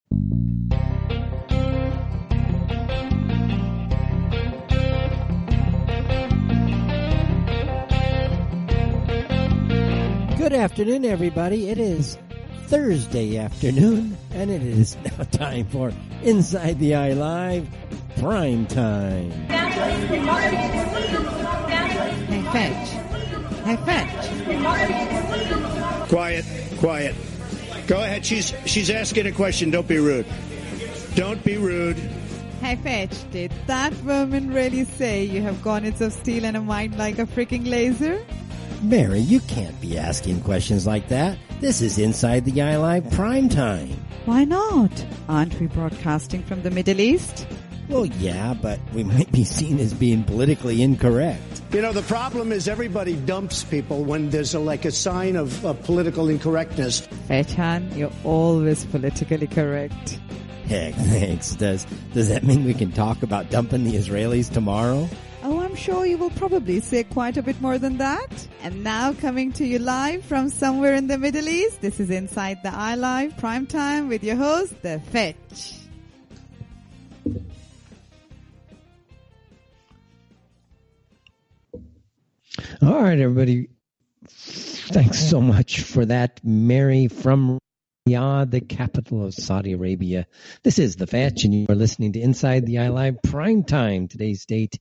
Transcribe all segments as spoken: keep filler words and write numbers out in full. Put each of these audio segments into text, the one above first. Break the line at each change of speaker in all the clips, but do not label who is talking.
Good afternoon, everybody. It is Thursday afternoon, and it is now time for Inside the Eye Live Prime Time.
Hey, Fetch. Hey, Fetch.
Quiet, quiet. Go ahead. She's she's asking a question. Don't be rude. Don't be rude.
Hey, Fetch, did that woman really say you have garnets of steel and a mind like a freaking laser?
Mary, you can't be asking questions like that. This is Inside the Eye Live Prime Time.
Why not? Aren't we broadcasting from the Middle East?
Well, yeah, but we might be seen as being politically incorrect.
You know, the problem is everybody dumps people when there's a, like a sign of, of political incorrectness.
Fetchan, you're always politically correct.
Heck, thanks. Does, does that mean we can talk about dumping the Israelis tomorrow?
Oh, I'm sure you will probably say quite a bit more than that. And now coming to you live from somewhere in the Middle East, this is Inside the Eye Live Prime Time with your host, The Fetch.
All right, everybody. Thanks so much for that, Mary from Riyadh, the capital of Saudi Arabia. This is The Fetch, and you are listening to Inside the Eye Live Prime Time. Today's date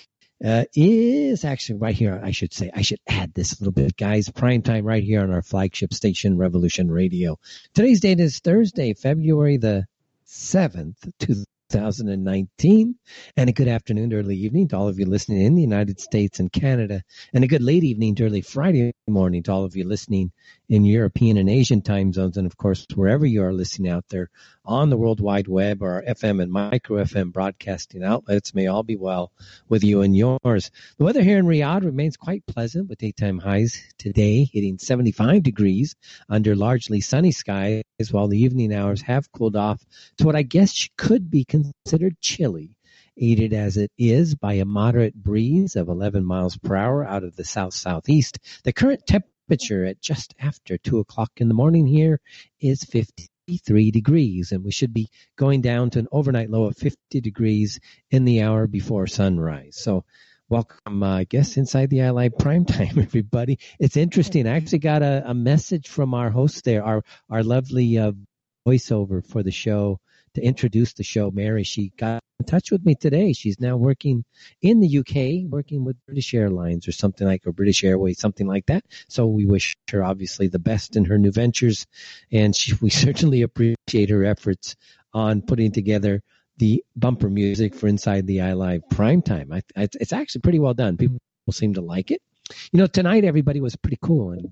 Uh, is actually right here. I should say, I should add this a little bit, guys. Prime time right here on our flagship station, Revolution Radio. Today's date is Thursday, February the seventh, two thousand nineteen. And a good afternoon to early evening to all of you listening in the United States and Canada. And a good late evening to early Friday morning to all of you listening in European and Asian time zones. And of course, wherever you are listening out there on the World Wide Web or our F M and micro F M broadcasting outlets, may all be well with you and yours. The weather here in Riyadh remains quite pleasant with daytime highs today hitting seventy-five degrees under largely sunny skies, while the evening hours have cooled off to what I guess could be considered chilly, aided as it is by a moderate breeze of eleven miles per hour out of the south-southeast. The current temperature at just after two o'clock in the morning here is fifty-three degrees, and we should be going down to an overnight low of fifty degrees in the hour before sunrise. So welcome, uh, I guess, Inside the Eye Live Prime Time, everybody. It's interesting. I actually got a, a message from our host there, our, our lovely uh, voiceover for the show, to introduce the show, Mary. She got in touch with me today. She's now working in the U K, working with British Airlines or something like, or British Airways, something like that. So we wish her obviously the best in her new ventures, and she, we certainly appreciate her efforts on putting together the bumper music for Inside the Eye Live Prime Time. I, I, it's actually pretty well done. People seem to like it. You know, tonight everybody was pretty cool, and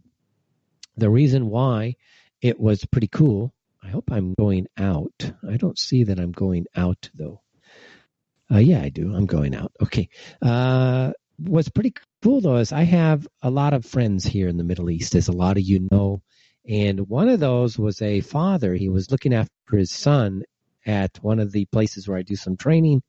the reason why it was pretty cool, I hope I'm going out. I don't see that I'm going out, though. Uh, yeah, I do. I'm going out. Okay. Uh, what's pretty cool, though, is I have a lot of friends here in the Middle East, as a lot of you know. And one of those was a father. He was looking after his son at one of the places where I do some training.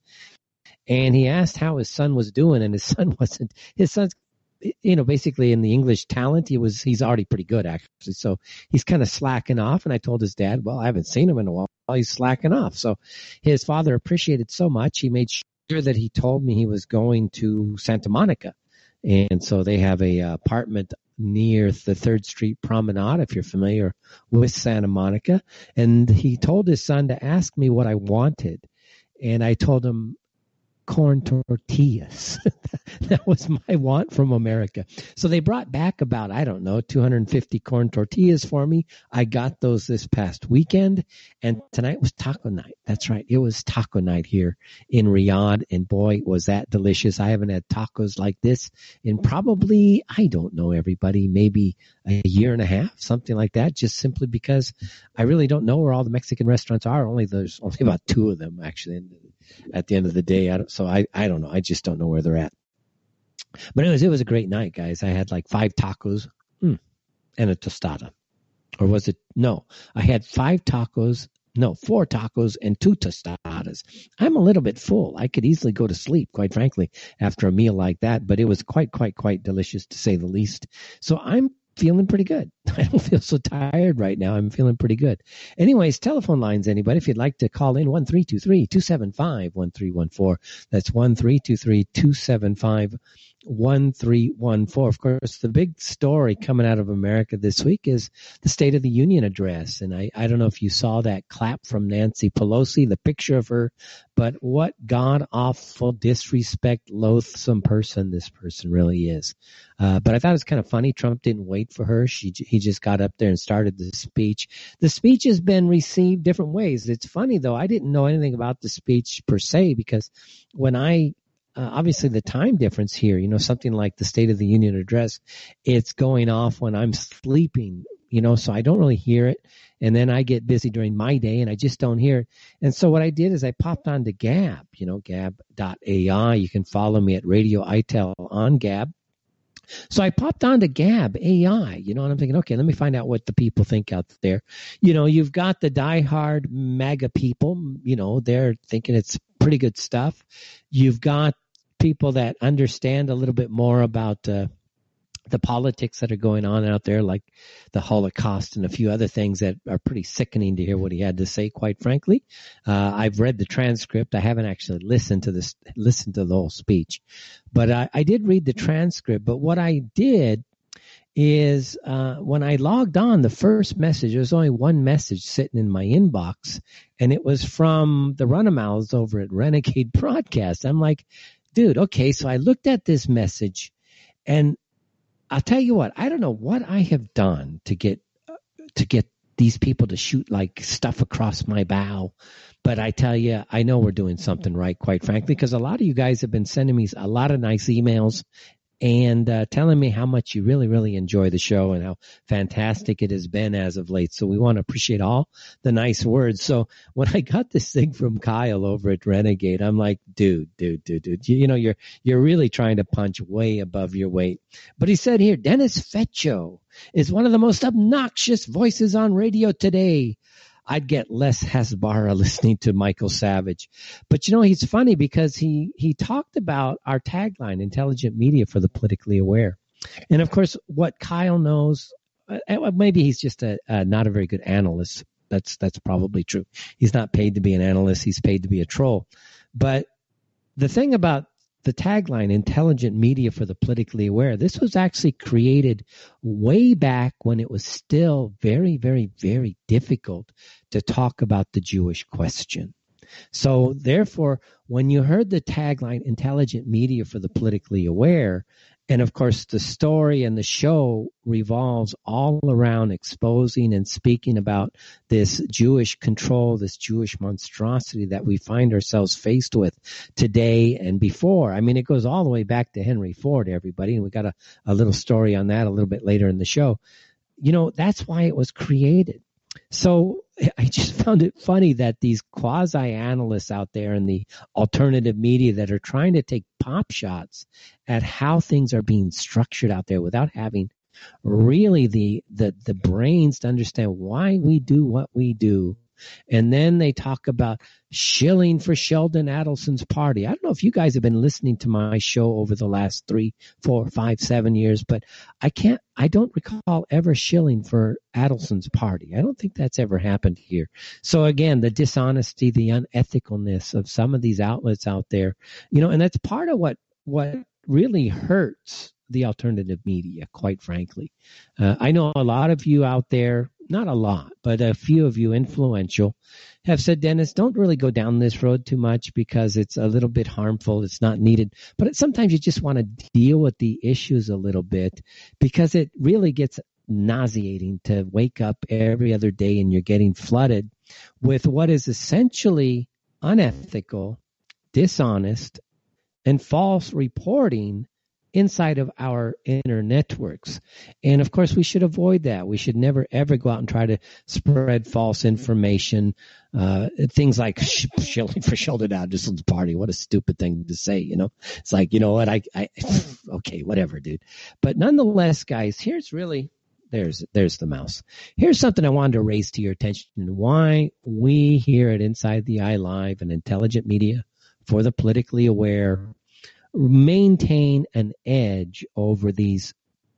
And he asked how his son was doing, and his son wasn't. His son's, you know, basically in the English talent, he was, he's already pretty good, actually. So he's kind of slacking off. And I told his dad, well, I haven't seen him in a while. He's slacking off. So his father appreciated so much. He made sure that he told me he was going to Santa Monica. And so they have a uh, apartment near the Third Street Promenade, if you're familiar with Santa Monica. And he told his son to ask me what I wanted. And I told him, corn tortillas. That was my want from America. So they brought back about, I don't know, two hundred fifty corn tortillas for me. I got those this past weekend, and tonight was taco night. That's right. It was taco night here in Riyadh, and boy, was that delicious. I haven't had tacos like this in probably, I don't know, everybody, maybe a year and a half, something like that, just simply because I really don't know where all the Mexican restaurants are. Only there's only about two of them, actually, at the end of the day. I don't, so I, I don't know. I just don't know where they're at. But anyways, it was a great night, guys. I had like five tacos mm, and a tostada. Or was it? No, I had five tacos. No, four tacos and two tostadas. I'm a little bit full. I could easily go to sleep, quite frankly, after a meal like that. But it was quite, quite, quite delicious, to say the least. So I'm feeling pretty good. I don't feel so tired right now. I'm feeling pretty good. Anyways, telephone lines, anybody, if you'd like to call in, one three two three, two seven five, one three one four. That's one three two three, two seven five, one three one four. Of course, the big story coming out of America this week is the State of the Union address. And I, I don't know if you saw that clap from Nancy Pelosi, the picture of her, but what god-awful, disrespect, loathsome person this person really is. Uh, but I thought it was kind of funny. Trump didn't wait for her. She He just got up there and started the speech. The speech has been received different ways. It's funny, though. I didn't know anything about the speech per se, because when I Uh, obviously the time difference here, you know, something like the State of the Union address, it's going off when I'm sleeping, you know, so I don't really hear it. And then I get busy during my day and I just don't hear it. And so what I did is I popped onto Gab, you know, gab dot A I. You can follow me at Radio ITEL on Gab. So I popped onto Gab A I, you know, and I'm thinking, okay, let me find out what the people think out there. You know, you've got the diehard MAGA people, you know, they're thinking it's pretty good stuff. You've got people that understand a little bit more about uh, the politics that are going on out there, like the Holocaust and a few other things that are pretty sickening to hear what he had to say, quite frankly. Uh, I've read the transcript. I haven't actually listened to this, listened to the whole speech, but I, I did read the transcript. But what I did is uh, when I logged on, the first message, there was only one message sitting in my inbox, and it was from the Runamouths over at Renegade Broadcast. I'm like, dude, okay, so I looked at this message, and I'll tell you what, I don't know what I have done to get to get these people to shoot like stuff across my bow, but I tell you, I know we're doing something right, quite frankly, because a lot of you guys have been sending me a lot of nice emails and uh, telling me how much you really, really enjoy the show and how fantastic it has been as of late. So we want to appreciate all the nice words. So when I got this thing from Kyle over at Renegade, I'm like, dude, dude, dude, dude, you, you know, you're you're really trying to punch way above your weight. But he said here, Dennis Feccio is one of the most obnoxious voices on radio today. I'd get less Hasbara listening to Michael Savage. But, you know, he's funny because he, he talked about our tagline, intelligent media for the politically aware. And, of course, what Kyle knows, uh, maybe he's just a, uh, not a very good analyst. That's that's probably true. He's not paid to be an analyst. He's paid to be a troll. But the thing about the tagline, intelligent media for the politically aware, this was actually created way back when it was still very, very, very difficult to talk about the Jewish question. So therefore, when you heard the tagline, intelligent media for the politically aware, and of course the story and the show revolves all around exposing and speaking about this Jewish control, this Jewish monstrosity that we find ourselves faced with today and before. I mean, it goes all the way back to Henry Ford, everybody, and we got a, a little story on that a little bit later in the show. You know, that's why it was created. So I just found it funny that these quasi-analysts out there in the alternative media that are trying to take pop shots at how things are being structured out there without having really the, the, the brains to understand why we do what we do. And then they talk about shilling for Sheldon Adelson's party. I don't know if you guys have been listening to my show over the last three, four, five, seven years, but I can't, I don't recall ever shilling for Adelson's party. I don't think that's ever happened here. So again, the dishonesty, the unethicalness of some of these outlets out there, you know, and that's part of what, what really hurts the alternative media, quite frankly. Uh, I know a lot of you out there, not a lot, but a few of you influential have said, Dennis, don't really go down this road too much because it's a little bit harmful. It's not needed. But sometimes you just want to deal with the issues a little bit because it really gets nauseating to wake up every other day and you're getting flooded with what is essentially unethical, dishonest, and false reporting inside of our inner networks. And of course, we should avoid that. We should never, ever go out and try to spread false information. Uh, things like shilling for Sheldon Adelson's party. What a stupid thing to say, you know? It's like, you know what? I, I, okay, whatever, dude. But nonetheless, guys, here's really, there's, there's the mouse. Here's something I wanted to raise to your attention and why we here at Inside the Eye Live and Intelligent Media for the politically aware maintain an edge over these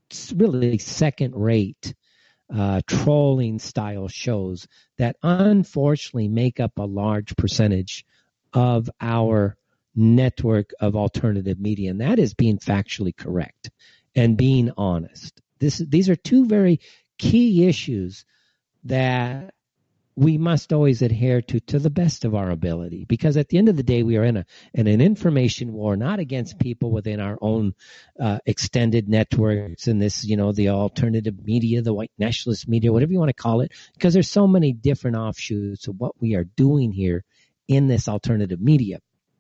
really second-rate uh, trolling-style shows that unfortunately make up a large percentage of our network of alternative media, and that is being factually correct and being honest. This, these are two very key issues that we must always adhere to to the best of our ability, because at the end of the day, we are in a in an information war, not against people within our own uh, extended networks and this, you know, the alternative media, the white nationalist media, whatever you want to call it, because there's so many different offshoots of what we are doing here in this alternative media.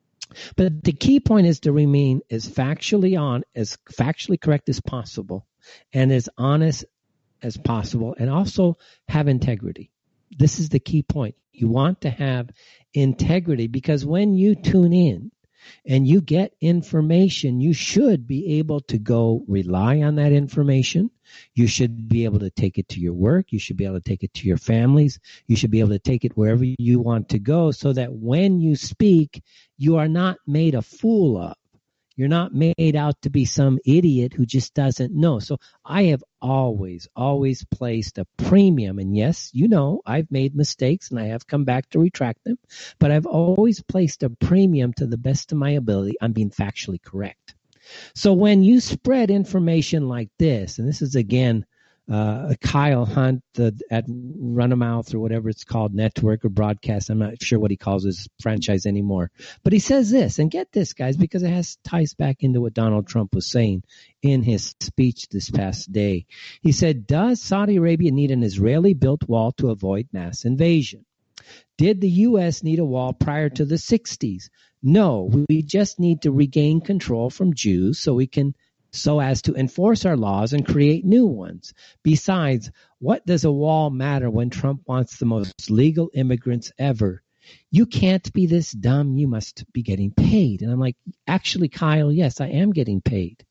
But the key point is to remain as factually on, as factually correct as possible, and as honest as possible, and also have integrity. This is the key point. You want to have integrity, because when you tune in and you get information, you should be able to go rely on that information. You should be able to take it to your work. You should be able to take it to your families. You should be able to take it wherever you want to go, so that when you speak, you are not made a fool of. You're not made out to be some idiot who just doesn't know. So I have always, always placed a premium. And yes, you know, I've made mistakes and I have come back to retract them. But I've always placed a premium, to the best of my ability, on being factually correct. So when you spread information like this, and this is, again, uh, Kyle Hunt uh, at Runabout or whatever it's called, network or broadcast. I'm not sure what he calls his franchise anymore. But he says this, and get this, guys, because it has ties back into what Donald Trump was saying in his speech this past day. He said, does Saudi Arabia need an Israeli-built wall to avoid mass invasion? Did the U S need a wall prior to the sixties? No, we just need to regain control from Jews so we can so as to enforce our laws and create new ones. Besides, what does a wall matter when Trump wants the most legal immigrants ever? You can't be this dumb. You must be getting paid. And I'm like, actually, Kyle, yes, I am getting paid.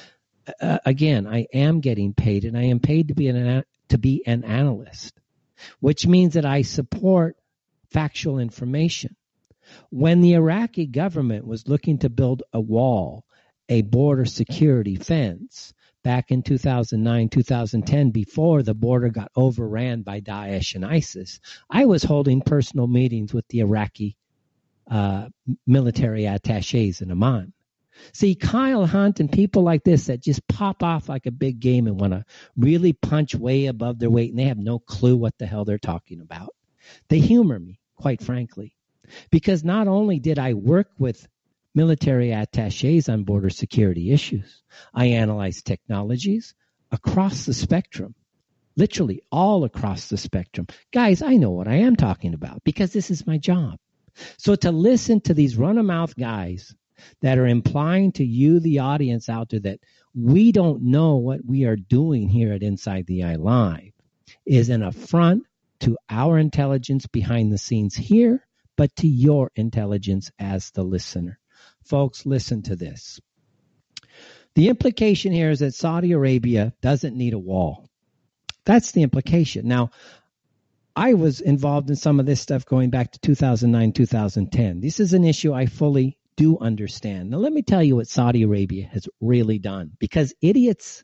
Uh, again, I am getting paid, and I am paid to be an to be an analyst, which means that I support factual information. When the Iraqi government was looking to build a wall, a border security fence, back in two thousand nine, two thousand ten, before the border got overran by Daesh and ISIS, I was holding personal meetings with the Iraqi uh, military attaches in Amman. See, Kyle Hunt and people like this that just pop off like a big game and want to really punch way above their weight, and they have no clue what the hell they're talking about. They humor me, quite frankly, because not only did I work with military attaches on border security issues, I analyzed technologies across the spectrum, literally all across the spectrum. Guys, I know what I am talking about because this is my job. So to listen to these run-a-mouth guys that are implying to you, the audience out there, that we don't know what we are doing here at Inside the Eye Live is an affront to our intelligence behind the scenes here, but to your intelligence as the listener. Folks, listen to this. The implication here is that Saudi Arabia doesn't need a wall. That's the implication. Now, I was involved in some of this stuff going back to two thousand nine, two thousand ten. This is an issue I fully do understand. Now, let me tell you what Saudi Arabia has really done, because idiots,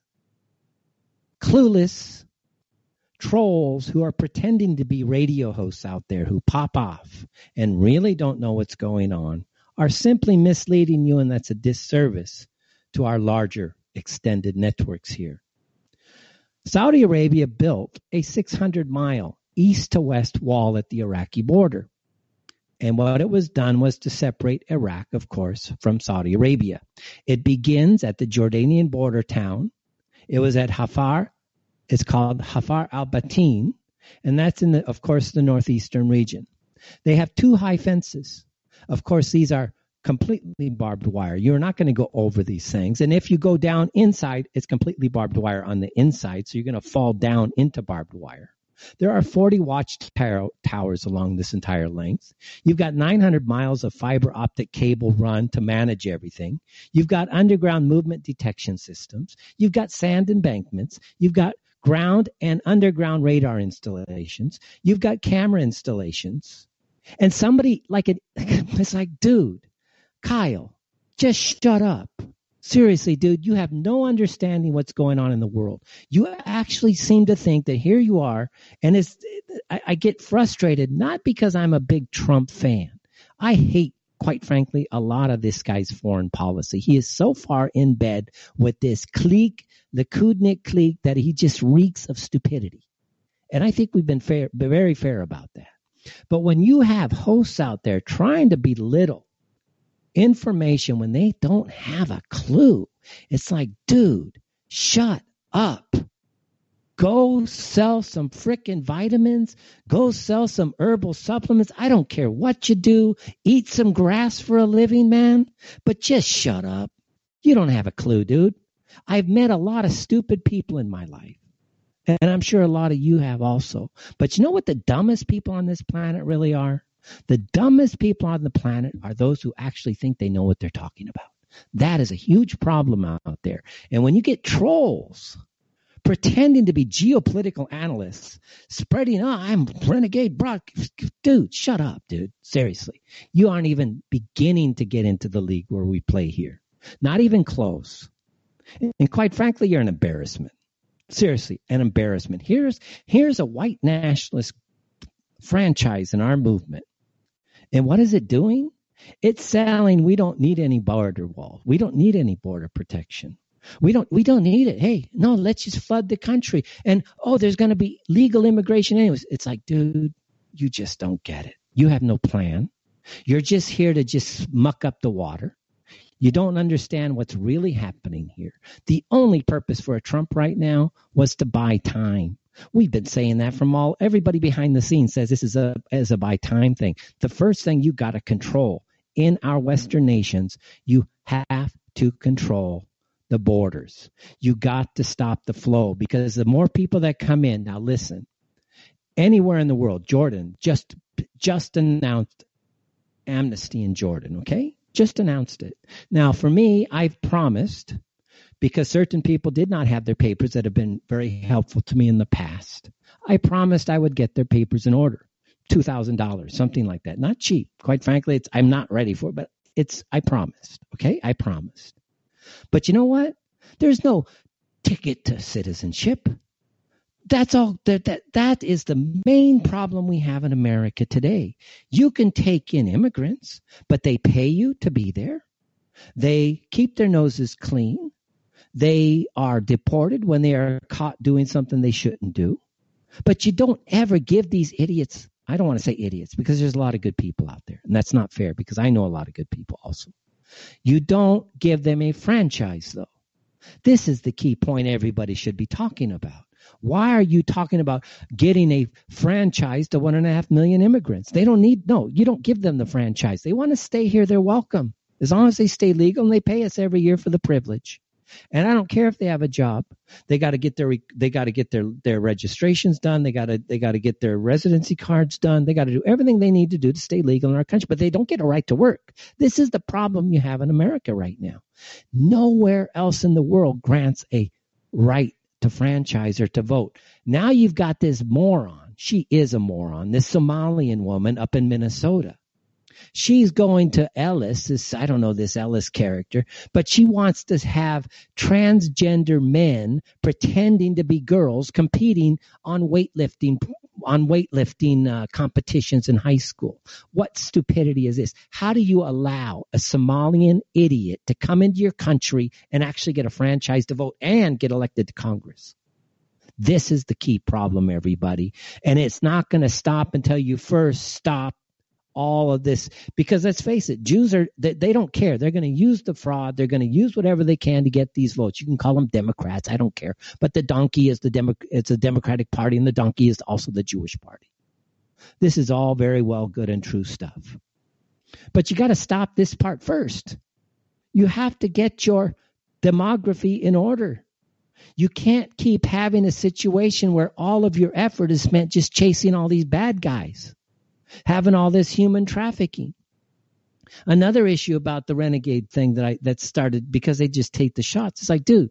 clueless trolls who are pretending to be radio hosts out there who pop off and really don't know what's going on are simply misleading you, and that's a disservice to our larger extended networks here. Saudi Arabia built a six hundred mile east to west wall at the Iraqi border. And what it was done was to separate Iraq, of course, from Saudi Arabia. It begins at the Jordanian border town. It was at Hafar. It's called Hafar al-Batin, and that's in, the, of course, the northeastern region. They have two high fences. Of course, these are completely barbed wire. You're not going to go over these things. And if you go down inside, it's completely barbed wire on the inside, so you're going to fall down into barbed wire. There are forty watchtowers along this entire length. You've got nine hundred miles of fiber optic cable run to manage everything. You've got underground movement detection systems. You've got sand embankments. You've got ground and underground radar installations. You've got camera installations. And somebody like it, it's like, dude, Kyle, just shut up. Seriously, dude, you have no understanding what's going on in the world. You actually seem to think that here you are, and it's, I, I get frustrated, not because I'm a big Trump fan. I hate, quite frankly, a lot of this guy's foreign policy. He is so far in bed with this clique, the Kudnik clique, that he just reeks of stupidity. And I think we've been fair, very fair about that. But when you have hosts out there trying to belittle information when they don't have a clue, it's like, dude, shut up. Go sell some frickin' vitamins. Go sell some herbal supplements. I don't care what you do. Eat some grass for a living, man. But just shut up. You don't have a clue, dude. I've met a lot of stupid people in my life. And I'm sure a lot of you have also. But you know what the dumbest people on this planet really are? The dumbest people on the planet are those who actually think they know what they're talking about. That is a huge problem out there. And when you get trolls pretending to be geopolitical analysts, spreading, oh, I'm renegade broad. Dude, shut up, dude. Seriously. You aren't even beginning to get into the league where we play here. Not even close. And quite frankly, you're an embarrassment. Seriously, an embarrassment. Here's here's a white nationalist franchise in our movement. And what is it doing? It's selling, we don't need any border wall. We don't need any border protection. We don't we don't need it. Hey, no, let's just flood the country. And, oh, there's going to be legal immigration anyways. It's like, dude, you just don't get it. You have no plan. You're just here to just muck up the water. You don't understand what's really happening here. The only purpose for a Trump right now was to buy time. We've been saying that from all, everybody behind the scenes says this is a, as a buy time thing. The first thing you got to control in our Western nations, you have to control the borders. You got to stop the flow, because the more people that come in, now listen, anywhere in the world, Jordan just, just announced amnesty in Jordan, okay? Just announced it. Now, for me, I've promised, because certain people did not have their papers that have been very helpful to me in the past. I promised I would get their papers in order. two thousand dollars, something like that. Not cheap. Quite frankly, it's, I'm not ready for it, but it's, I promised. Okay? I promised. But you know what? There's no ticket to citizenship. That's all. That, that, that is the main problem we have in America today. You can take in immigrants, but they pay you to be there. They keep their noses clean. They are deported when they are caught doing something they shouldn't do. But you don't ever give these idiots, I don't want to say idiots, because there's a lot of good people out there. And that's not fair, because I know a lot of good people also. You don't give them a franchise, though. This is the key point everybody should be talking about. Why are you talking about getting a franchise to one and a half million immigrants? They don't need, no, you don't give them the franchise. They want to stay here. They're welcome. As long as they stay legal and they pay us every year for the privilege. And I don't care if they have a job. They got to get their, they got to get their, their registrations done. They got to, they got to get their residency cards done. They got to do everything they need to do to stay legal in our country, but they don't get a right to work. This is the problem you have in America right now. Nowhere else in the world grants a right to franchise or to vote. Now you've got this moron. She is a moron. This Somalian woman up in Minnesota. She's going to Ellis, this, I don't know this Ellis character, but she wants to have transgender men pretending to be girls competing on weightlifting, on weightlifting uh, competitions in high school. What stupidity is this? How do you allow a Somalian idiot to come into your country and actually get a franchise to vote and get elected to Congress? This is the key problem, everybody. And it's not going to stop until you first stop all of this, because let's face it, Jews are, they, they don't care. They're going to use the fraud. They're going to use whatever they can to get these votes. You can call them Democrats. I don't care. But the donkey is the Demo, it's a Democratic Party, and the donkey is also the Jewish party. This is all very well good and true stuff. But you got to stop this part first. You have to get your demography in order. You can't keep having a situation where all of your effort is spent just chasing all these bad guys, having all this human trafficking. Another issue about the renegade thing that I that started because they just take the shots. It's like, dude,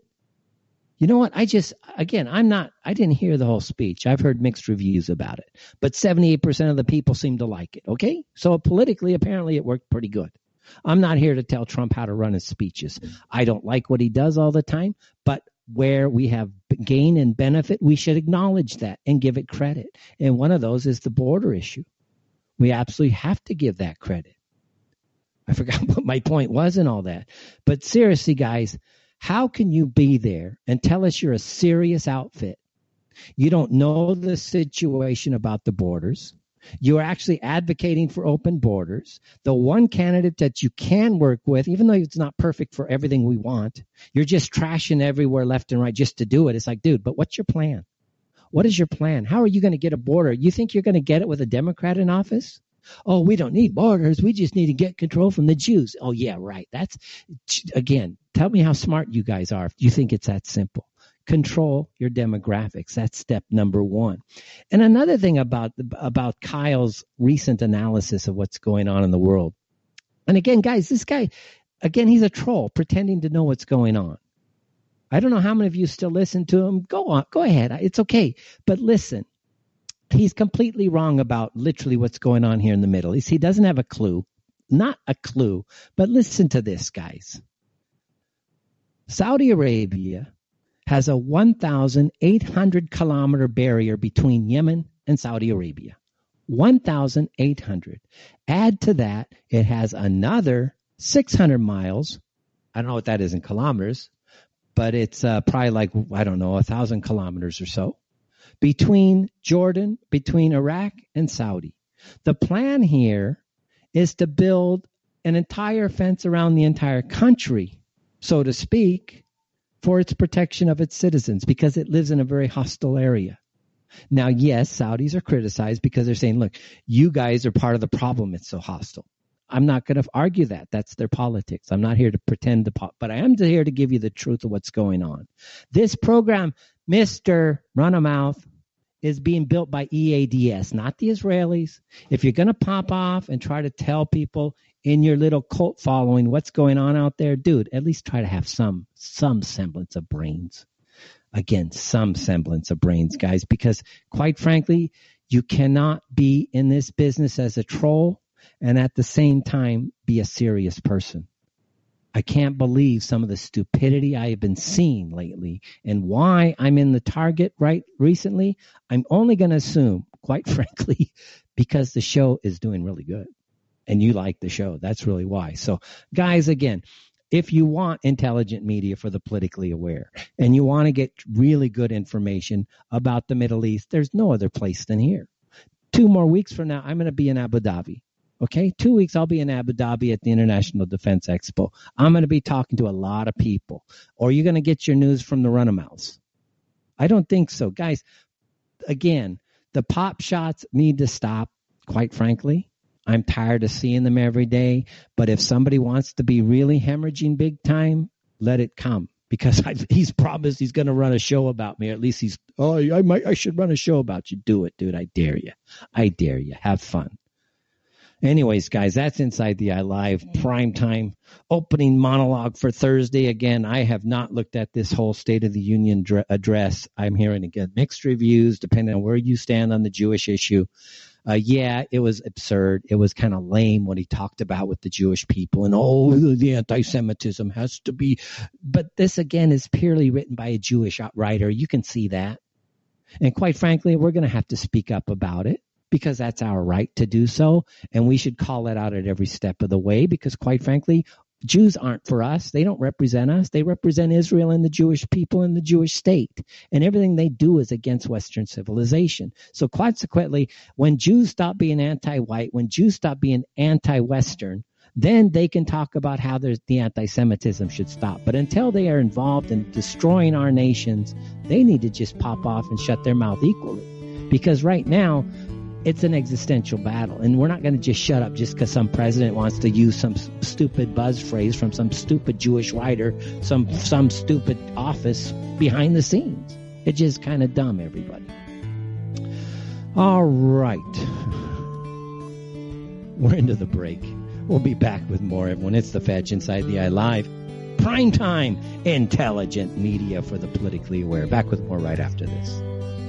you know what? I just, again, I'm not, I didn't hear the whole speech. I've heard mixed reviews about it, but seventy-eight percent of the people seem to like it. Okay. So politically, apparently it worked pretty good. I'm not here to tell Trump how to run his speeches. I don't like what he does all the time, but where we have gain and benefit, we should acknowledge that and give it credit. And one of those is the border issue. We absolutely have to give that credit. I forgot what my point was and all that. But seriously, guys, how can you be there and tell us you're a serious outfit? You don't know the situation about the borders. You're actually advocating for open borders. The one candidate that you can work with, even though it's not perfect for everything we want, you're just trashing everywhere left and right just to do it. It's like, dude, but what's your plan? What is your plan? How are you going to get a border? You think you're going to get it with a Democrat in office? Oh, we don't need borders. We just need to get control from the Jews. Oh, yeah, right. That's, again, tell me how smart you guys are if you think it's that simple. Control your demographics. That's step number one. And another thing about, about Kyle's recent analysis of what's going on in the world. And again, guys, this guy, again, he's a troll pretending to know what's going on. I don't know how many of you still listen to him. Go on, go ahead. It's okay. But listen, he's completely wrong about literally what's going on here in the Middle East. He doesn't have a clue, not a clue. But listen to this, guys. Saudi Arabia has a one thousand eight hundred kilometer barrier between Yemen and Saudi Arabia. one thousand eight hundred. Add to that, it has another six hundred miles. I don't know what that is in kilometers, but it's uh, probably like, I don't know, one thousand kilometers or so between Jordan, between Iraq and Saudi. The plan here is to build an entire fence around the entire country, so to speak, for its protection of its citizens, because it lives in a very hostile area. Now, yes, Saudis are criticized because they're saying, look, you guys are part of the problem. It's so hostile. I'm not going to argue that. That's their politics. I'm not here to pretend to, po- but I am here to give you the truth of what's going on. This program, Mister Run-A-Mouth, is being built by E A D S, not the Israelis. If you're going to pop off and try to tell people in your little cult following what's going on out there, dude, at least try to have some some semblance of brains. Again, some semblance of brains, guys, because quite frankly, you cannot be in this business as a troll and at the same time be a serious person. I can't believe some of the stupidity I have been seeing lately, and why I'm in the target right recently. I'm only going to assume, quite frankly, because the show is doing really good and you like the show. That's really why. So guys, again, if you want intelligent media for the politically aware and you want to get really good information about the Middle East, there's no other place than here. Two more weeks from now, I'm going to be in Abu Dhabi. Okay, two weeks I'll be in Abu Dhabi at the International Defense Expo. I'm going to be talking to a lot of people. Or you're going to get your news from the Run-A-Mouths. I don't think so. Guys, again, the pop shots need to stop, quite frankly. I'm tired of seeing them every day. But if somebody wants to be really hemorrhaging big time, let it come. Because I've, he's promised he's going to run a show about me. Or at least he's, oh, I might, I should run a show about you. Do it, dude. I dare you. I dare you. Have fun. Anyways, guys, that's Inside the Eye Live primetime opening monologue for Thursday. Again, I have not looked at this whole State of the Union dr- address. I'm hearing, again, mixed reviews depending on where you stand on the Jewish issue. Uh, yeah, it was absurd. It was kind of lame what he talked about with the Jewish people and, oh, the anti-Semitism has to be. But this, again, is purely written by a Jewish writer. You can see that. And quite frankly, we're going to have to speak up about it, because that's our right to do so, and we should call it out at every step of the way, because quite frankly, Jews aren't for us. They don't represent us. They represent Israel and the Jewish people and the Jewish state, and everything they do is against Western civilization. So consequently, when Jews stop being anti-white, when Jews stop being anti-Western, then they can talk about how there's the anti-Semitism should stop. But until they are involved in destroying our nations, they need to just pop off and shut their mouth equally, because right now, it's an existential battle, and we're not going to just shut up just because some president wants to use some stupid buzz phrase from some stupid Jewish writer, some some stupid office behind the scenes. It's just kind of dumb, everybody. All right. We're into the break. We'll be back with more, everyone. It's the Fetch Inside the Eye Live. Primetime intelligent media for the politically aware. Back with more right after this.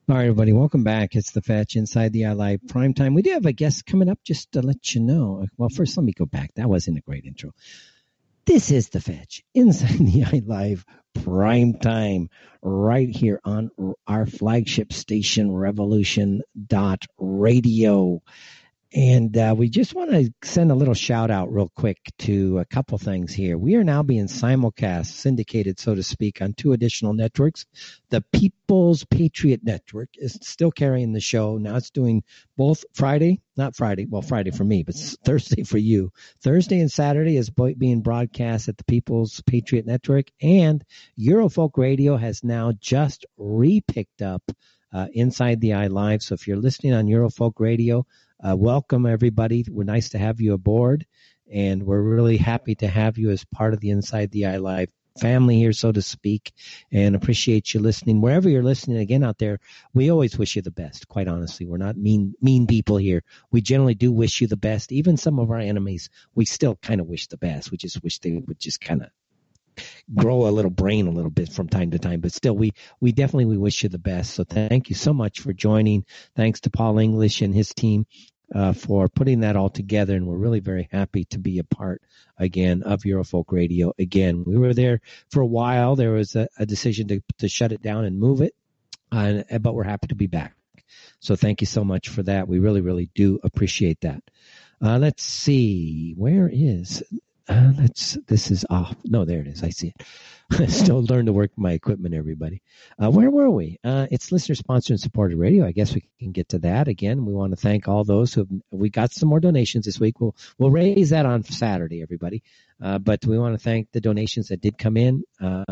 All right, everybody, welcome back. It's the Fetch Inside the Eye Live Primetime. We do have a guest coming up, just to let you know. Well, first, let me go back. That wasn't a great intro. This is the Fetch Inside the Eye Live Primetime, right here on our flagship station, revolution dot radio. And uh, we just want to send a little shout out real quick to a couple things here. We are now being simulcast, syndicated, so to speak, on two additional networks. The People's Patriot Network is still carrying the show. Now it's doing both Friday, not Friday, well, Friday for me, but Thursday for you. Thursday and Saturday is being broadcast at the People's Patriot Network. And Eurofolk Radio has now just re-picked up uh, Inside the Eye Live. So if you're listening on Eurofolk Radio, Uh, welcome, everybody. We're nice to have you aboard, and we're really happy to have you as part of the Inside the Eye Live family here, so to speak, and appreciate you listening. Wherever you're listening, again, out there, we always wish you the best, quite honestly. We're not mean mean people here. We generally do wish you the best. Even some of our enemies, we still kind of wish the best. We just wish they would just kind of grow a little brain a little bit from time to time, but still we we definitely we wish you the best. So thank you so much for joining. Thanks to Paul English and his team uh for putting that all together, and we're really very happy to be a part again of Eurofolk Radio. Again, we were there for a while. There was a, a decision to to shut it down and move it, uh, but we're happy to be back. So thank you so much for that. We really really do appreciate that. Uh let's see, where is Uh, let's, this is off. No, there it is. I see it. I still learn to work my equipment, everybody. Uh, where were we? Uh, it's listener sponsored and supported radio. I guess we can get to that again. We want to thank all those who have, we got some more donations this week. We'll, we'll raise that on Saturday, everybody. Uh, but we want to thank the donations that did come in.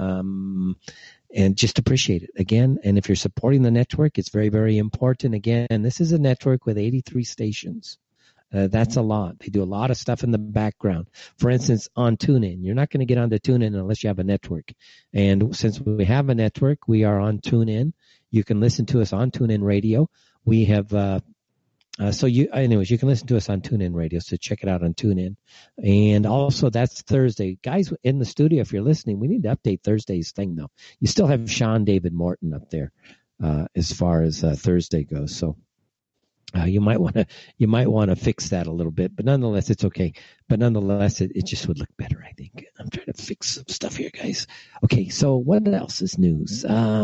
Um, and just appreciate it again. And if you're supporting the network, it's very, very important. Again, this is a network with eighty-three stations. Uh, that's a lot. They do a lot of stuff in the background. For instance, on TuneIn, you're not going to get onto TuneIn unless you have a network. And since we have a network, we are on TuneIn. You can listen to us on TuneIn Radio. We have, uh, uh, so you, anyways, you can listen to us on TuneIn Radio. So check it out on TuneIn. And also, that's Thursday. Guys in the studio, if you're listening, we need to update Thursday's thing, though. You still have Sean David Morton up there uh, as far as uh, Thursday goes. So. Uh, you might want to you might want to fix that a little bit, but nonetheless, it's okay. But nonetheless, it, it just would look better, I think. I'm trying to fix some stuff here, guys. Okay, so what else is news?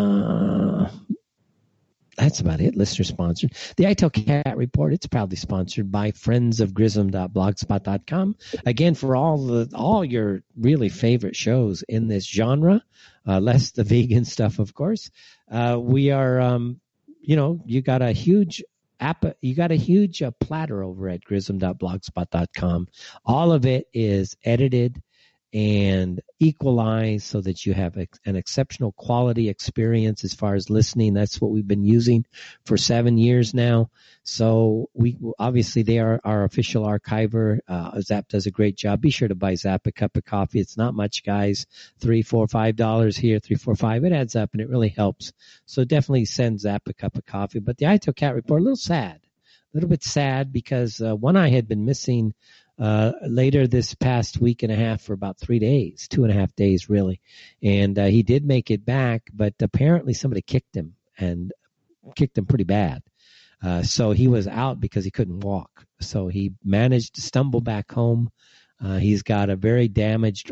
Uh, that's about it. Listener sponsored. The I T E L Cat Report, it's proudly sponsored by friends of grism dot blogspot dot com. Again, for all the all your really favorite shows in this genre, uh, less the vegan stuff, of course. Uh, we are, um, you know, you got a huge app, you got a huge uh, platter over at grism dot blogspot dot com. All of it is edited and equalized so that you have ex- an exceptional quality experience as far as listening. That's what we've been using for seven years now. So we obviously they are our official archiver. Uh, Zap does a great job. Be sure to buy Zap a cup of coffee. It's not much, guys. Three, four, five dollars here, three, four, five. It adds up and it really helps. So definitely send Zap a cup of coffee. But the I T E L Cat Report, a little sad, a little bit sad because uh, one eye had been missing uh, later this past week and a half for about three days, two and a half days really. And uh, he did make it back, but apparently somebody kicked him and kicked him pretty bad. Uh, so he was out because he couldn't walk. So he managed to stumble back home. Uh, he's got a very damaged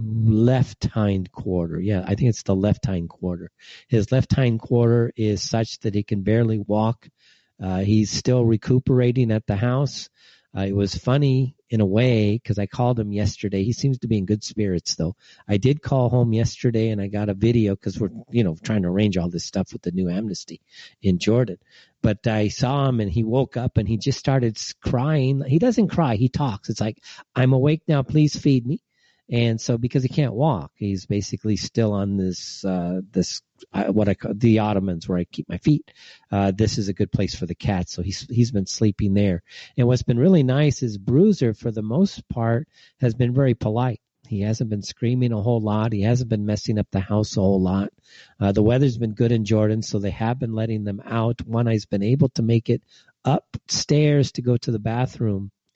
left hind quarter. Yeah, I think it's the left hind quarter. His left hind quarter is such that he can barely walk. Uh, he's still recuperating at the house. Uh, it was funny in a way because I called him yesterday. He seems to be in good spirits, though. I did call home yesterday, and I got a video because we're, you know, trying to arrange all this stuff with the new amnesty in Jordan. But I saw him, and he woke up, and he just started crying. He doesn't cry. He talks. It's like, I'm awake now. Please feed me. And so because he can't walk, he's basically still on this, uh, this, uh, what I call the ottomans where I keep my feet. Uh, this is a good place for the cat. So he's, he's been sleeping there. And what's been really nice is Bruiser, for the most part, has been very polite. He hasn't been screaming a whole lot. He hasn't been messing up the house a whole lot. Uh, the weather's been good in Jordan, so they have been letting them out. One eye's been able to make it upstairs to go to the bathroom.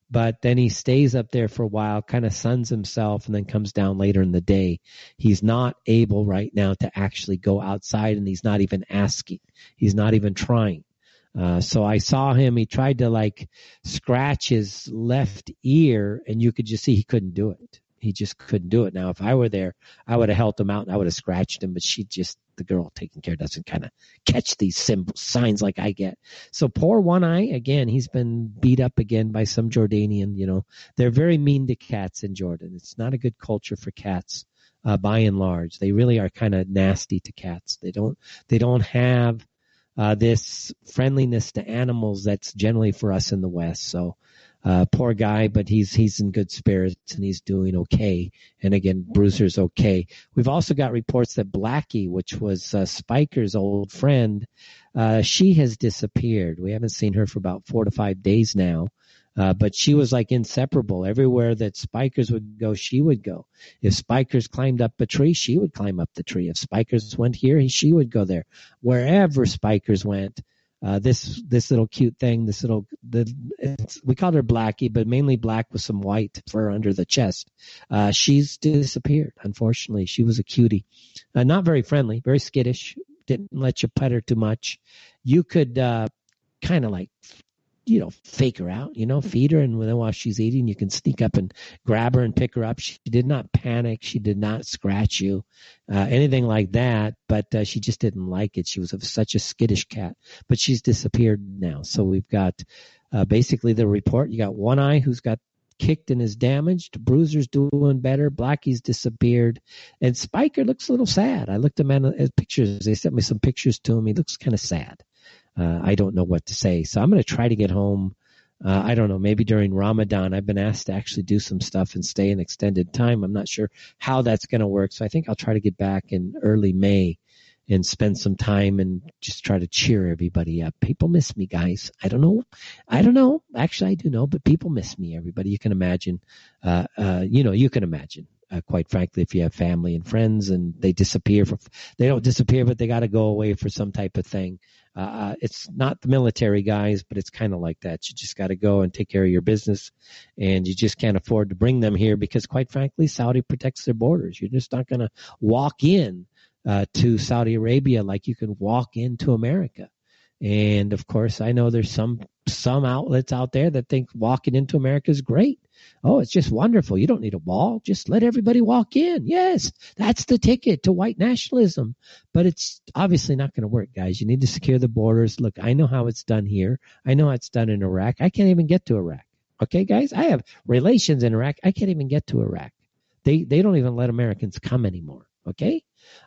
but then he stays up there for a while, kind of suns himself, and then comes down later in the day. He's not able right now to actually go outside, and he's not even asking. He's not even trying. Uh, so I saw him. He tried to like scratch his left ear, and you could just see he couldn't do it. He just couldn't do it. Now, if I were there, I would have helped him out and I would have scratched him, but she just, the girl taking care doesn't kind of catch these symbols, signs like I get. So poor One Eye, again, he's been beat up again by some Jordanian, you know. They're very mean to cats in Jordan. It's not a good culture for cats, uh, by and large. They really are kind of nasty to cats. They don't, they don't have, uh, this friendliness to animals that's generally for us in the West. So, Uh, poor guy, but he's he's in good spirits and he's doing okay. And again, Bruiser's okay. We've also got reports that Blackie, which was uh, Spiker's old friend, uh, she has disappeared. We haven't seen her for about four to five days now. Uh, but she was like inseparable. Everywhere that Spikers would go, she would go. If Spikers climbed up a tree, she would climb up the tree. If Spikers went here, she would go there. Wherever Spikers went, Uh, this, this little cute thing, this little, the, it's, we called her Blackie, but mainly black with some white fur under the chest. Uh, she's disappeared, unfortunately. She was a cutie. Uh, not very friendly, very skittish, didn't let you pet her too much. You could, uh, kind of like, you know, fake her out, you know, feed her, and then while she's eating, you can sneak up and grab her and pick her up. She did not panic. She did not scratch you, uh, anything like that, but uh, she just didn't like it. She was a, such a skittish cat, but she's disappeared now. So we've got uh, basically the report. You got One Eye who's got kicked and is damaged. Bruiser's doing better. Blackie's disappeared. And Spiker looks a little sad. I looked at him at pictures. They sent me some pictures to him. He looks kind of sad. Uh, I don't know what to say. So I'm going to try to get home. Uh, I don't know, maybe during Ramadan. I've been asked to actually do some stuff and stay an extended time. I'm not sure how that's going to work. So I think I'll try to get back in early May and spend some time and just try to cheer everybody up. People miss me, guys. I don't know. I don't know. Actually, I do know, but people miss me, everybody. You can imagine, uh, uh, you know, you can imagine. Uh, quite frankly, if you have family and friends and they disappear, for, they don't disappear, but they got to go away for some type of thing. Uh, it's not the military guys, but it's kind of like that. You just got to go and take care of your business, and you just can't afford to bring them here because, quite frankly, Saudi protects their borders. You're just not going to walk in uh, to Saudi Arabia like you can walk into America. And of course, I know there's some some outlets out there that think walking into America is great. Oh, it's just wonderful. You don't need a wall. Just let everybody walk in. Yes, that's the ticket to white nationalism. But it's obviously not going to work, guys. You need to secure the borders. Look, I know how it's done here. I know how it's done in Iraq. I can't even get to Iraq. Okay, guys? I have relations in Iraq. I can't even get to Iraq. They they don't even let Americans come anymore. Okay?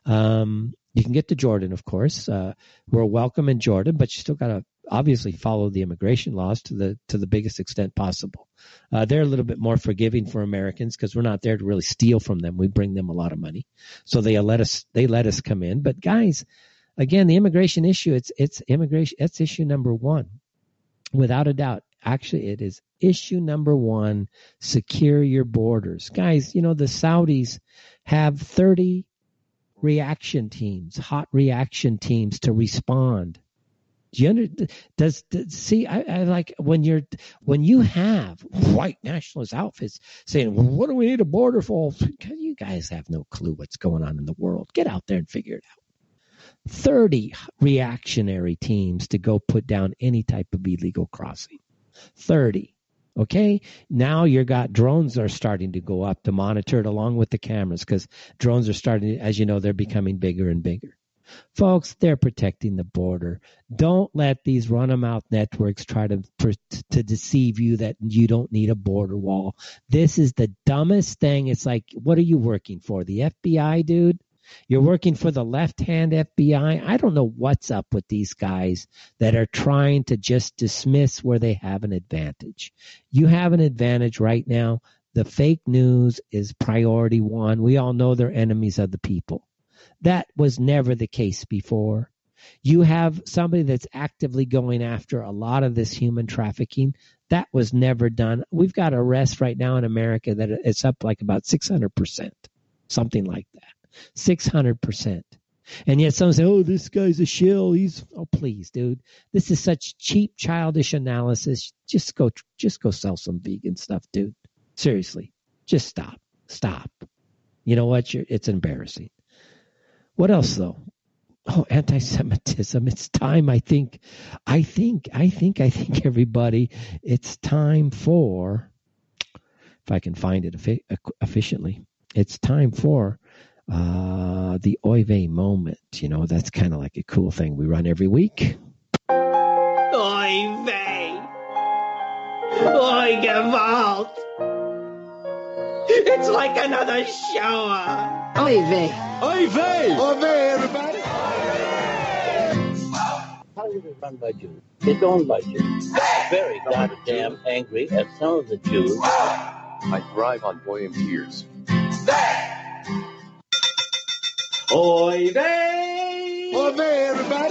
Um, you can get to Jordan, of course. Uh, we're welcome in Jordan, but you still got to obviously follow the immigration laws to the to the biggest extent possible. Uh, they're a little bit more forgiving for Americans because we're not there to really steal from them. We bring them a lot of money, so they let us they let us come in. But guys, again, the immigration issue it's it's immigration. That's issue number one, without a doubt. Actually, it is issue number one. Secure your borders, guys. You know the Saudis have thirty reaction teams, hot reaction teams to respond. Do you under, does, does see? I, I like when you're when you have white nationalist outfits saying, well, "What do we need a border for?" You guys have no clue what's going on in the world. Get out there and figure it out. Thirty reactionary teams to go put down any type of illegal crossing. Thirty. Okay, now you got drones are starting to go up to monitor it along with the cameras because drones are starting, as you know, they're becoming bigger and bigger. Folks, they're protecting the border. Don't let these run-em-out networks try to to deceive you that you don't need a border wall. This is the dumbest thing. It's like, what are you working for? The F B I, dude? You're working for the left-hand F B I? I don't know what's up with these guys that are trying to just dismiss where they have an advantage. You have an advantage right now. The fake news is priority one. We all know they're enemies of the people. That was never the case before. You have somebody that's actively going after a lot of this human trafficking. That was never done. We've got arrests right now in America that it's up like about six hundred percent, something like that. six hundred percent. And yet some say, oh, this guy's a shill. He's, oh, please, dude. This is such cheap, childish analysis. Just go, just go sell some vegan stuff, dude. Seriously. Just stop. Stop. You know what? You're, it's embarrassing. What else, though? Oh, anti-Semitism. It's time, I think, I think, I think, I think, everybody, it's time for, if I can find it effi- efficiently, it's time for uh, the Oy vey moment. You know, that's kind of like a cool thing we run every week.
Oy vey. Oy Gewalt. It's like another shower.
Oy vey.
Oy vey.
Oy vey, everybody.
How is it run by Jews? It's owned by Jews. Very goddamn angry at some of the Jews.
I thrive on boy and tears.
Oy vey.
Oy vey, everybody.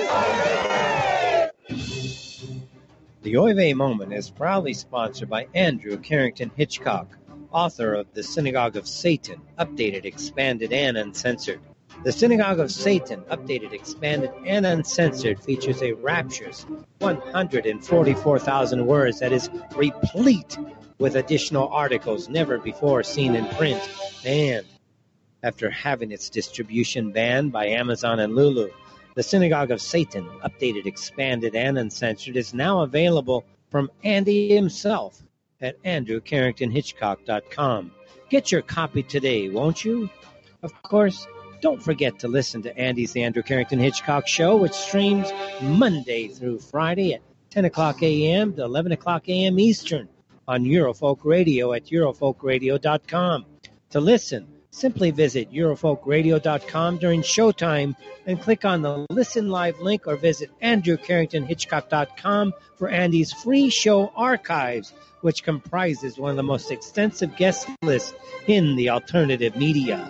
The Oy vey moment is proudly sponsored by Andrew Carrington Hitchcock, author of The Synagogue of Satan, updated, expanded, and uncensored. The Synagogue of Satan, updated, expanded, and uncensored, features a rapturous one hundred forty-four thousand words that is replete with additional articles never before seen in print. And after having its distribution banned by Amazon and Lulu, The Synagogue of Satan, updated, expanded, and uncensored, is now available from Andy himself at andrew carrington hitchcock dot com. Get your copy today, won't you? Of course, don't forget to listen to Andy's The Andrew Carrington Hitchcock Show, which streams Monday through Friday at ten o'clock a.m. to eleven o'clock a.m. Eastern on Eurofolk Radio at eurofolk radio dot com. To listen, simply visit eurofolk radio dot com during showtime and click on the Listen Live link, or visit andrew carrington hitchcock dot com for Andy's free show archives, which comprises one of the most extensive guest lists in the alternative media.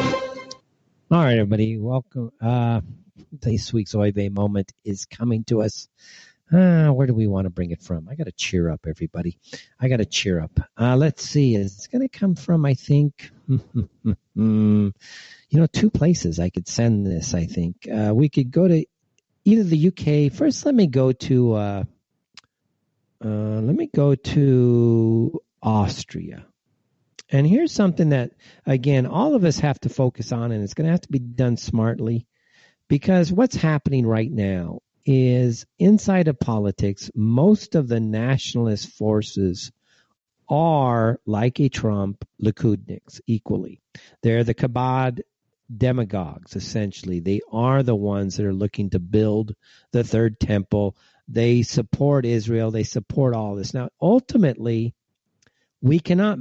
All right, everybody, welcome. Uh, this week's Oy vey moment is coming to us. Uh, where do we want to bring it from? I got to cheer up, everybody. I got to cheer up. Uh, let's see. It's going to come from, I think, you know, two places I could send this, I think. Uh, we could go to either the U K. First, let me go to, uh, uh, let me go to Austria. And here's something that, again, all of us have to focus on, and it's going to have to be done smartly, because what's happening right now is inside of politics, most of the nationalist forces are, like a Trump, Likudniks equally. They're the kabod demagogues, essentially. They are the ones that are looking to build the third temple. They support Israel. They support all this. Now, ultimately, we cannot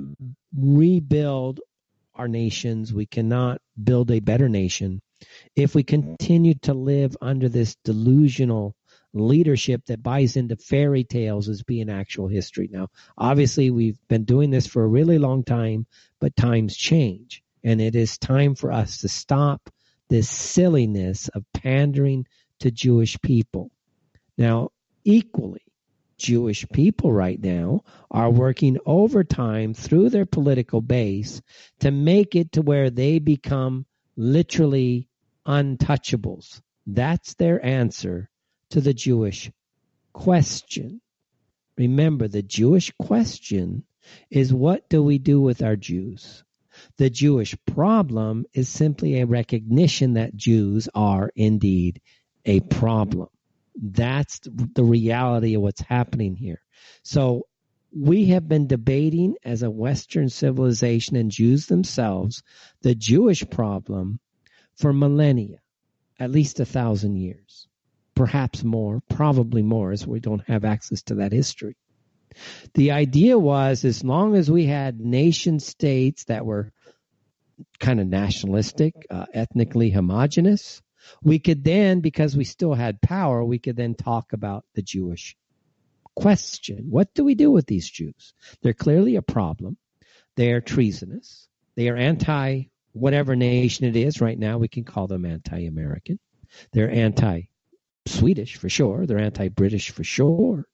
rebuild our nations. We cannot build a better nation if we continue to live under this delusional leadership that buys into fairy tales as being actual history. Now, obviously, we've been doing this for a really long time, but times change. And it is time for us to stop this silliness of pandering to Jewish people. Now, equally, Jewish people right now are working overtime through their political base to make it to where they become literally untouchables. That's their answer to the Jewish question. Remember, the Jewish question is, what do we do with our Jews? The Jewish problem is simply a recognition that Jews are indeed a problem. That's the reality of what's happening here. So we have been debating as a Western civilization and Jews themselves the Jewish problem for millennia, at least a thousand years, perhaps more, probably more, as we don't have access to that history. The idea was, as long as we had nation states that were kind of nationalistic, uh, ethnically homogenous, we could then, because we still had power, we could then talk about the Jewish question. What do we do with these Jews? They're clearly a problem. They're treasonous. They are anti-whatever nation it is right now. We can call them anti-American. They're anti-Swedish for sure. They're anti-British for sure.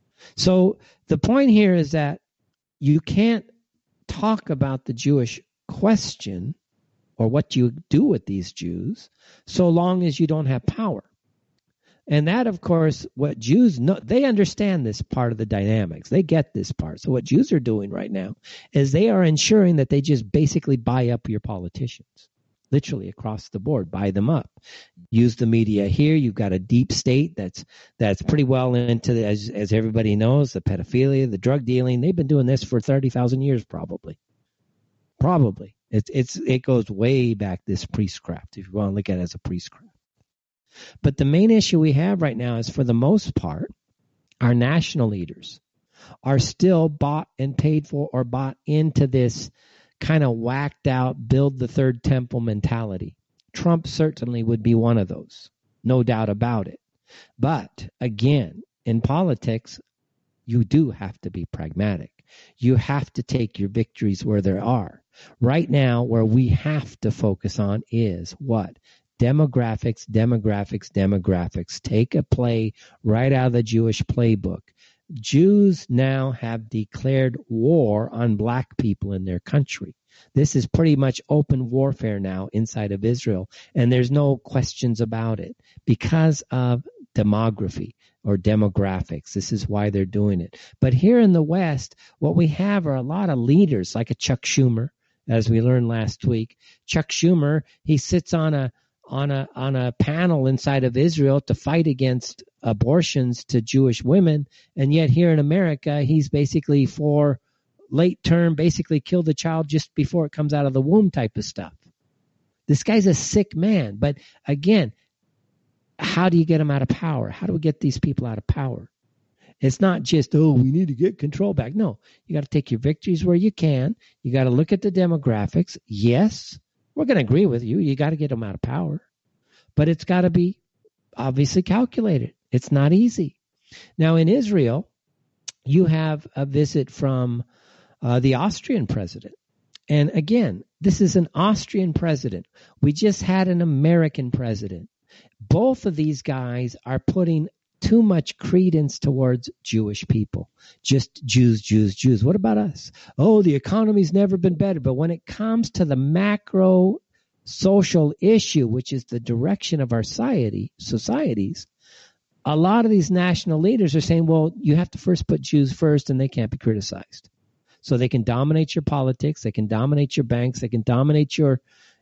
So the point here is that you can't talk about the Jewish question or what you do with these Jews, so long as you don't have power. And that, of course, what Jews know, they understand this part of the dynamics. They get this part. So what Jews are doing right now is they are ensuring that they just basically buy up your politicians, literally across the board, buy them up. Use the media here. You've got a deep state that's that's pretty well into, the, as, as everybody knows, the pedophilia, the drug dealing. They've been doing this for thirty thousand years probably. Probably. It's it's It goes way back, this priestcraft, if you want to look at it as a priestcraft. But the main issue we have right now is, for the most part, our national leaders are still bought and paid for or bought into this kind of whacked out, build the third temple mentality. Trump certainly would be one of those, no doubt about it. But again, in politics, you do have to be pragmatic. You have to take your victories where there are. Right now, where we have to focus on is what? Demographics, demographics, demographics. Take a play right out of the Jewish playbook. Jews now have declared war on black people in their country. This is pretty much open warfare now inside of Israel, and there's no questions about it because of demography or demographics. This is why they're doing it. But here in the West, what we have are a lot of leaders like a Chuck Schumer, as we learned last week. Chuck Schumer, he sits on a on a on a panel inside of Israel to fight against abortions to Jewish women, and yet here in America, he's basically for late term, basically kill the child just before it comes out of the womb type of stuff. This guy's a sick man. But again, how do you get him out of power? How do we get these people out of power? It's not just, oh, we need to get control back. No, you got to take your victories where you can. You got to look at the demographics. Yes, we're going to agree with you. You got to get them out of power. But it's got to be obviously calculated. It's not easy. Now, in Israel, you have a visit from uh, the Austrian president. And again, this is an Austrian president. We just had an American president. Both of these guys are putting too much credence towards Jewish people. Just Jews, Jews, Jews. What about us? Oh, the economy's never been better. But when it comes to the macro social issue, which is the direction of our society, societies, a lot of these national leaders are saying, well, you have to first put Jews first and they can't be criticized. So they can dominate your politics, they can dominate your banks, they can dominate your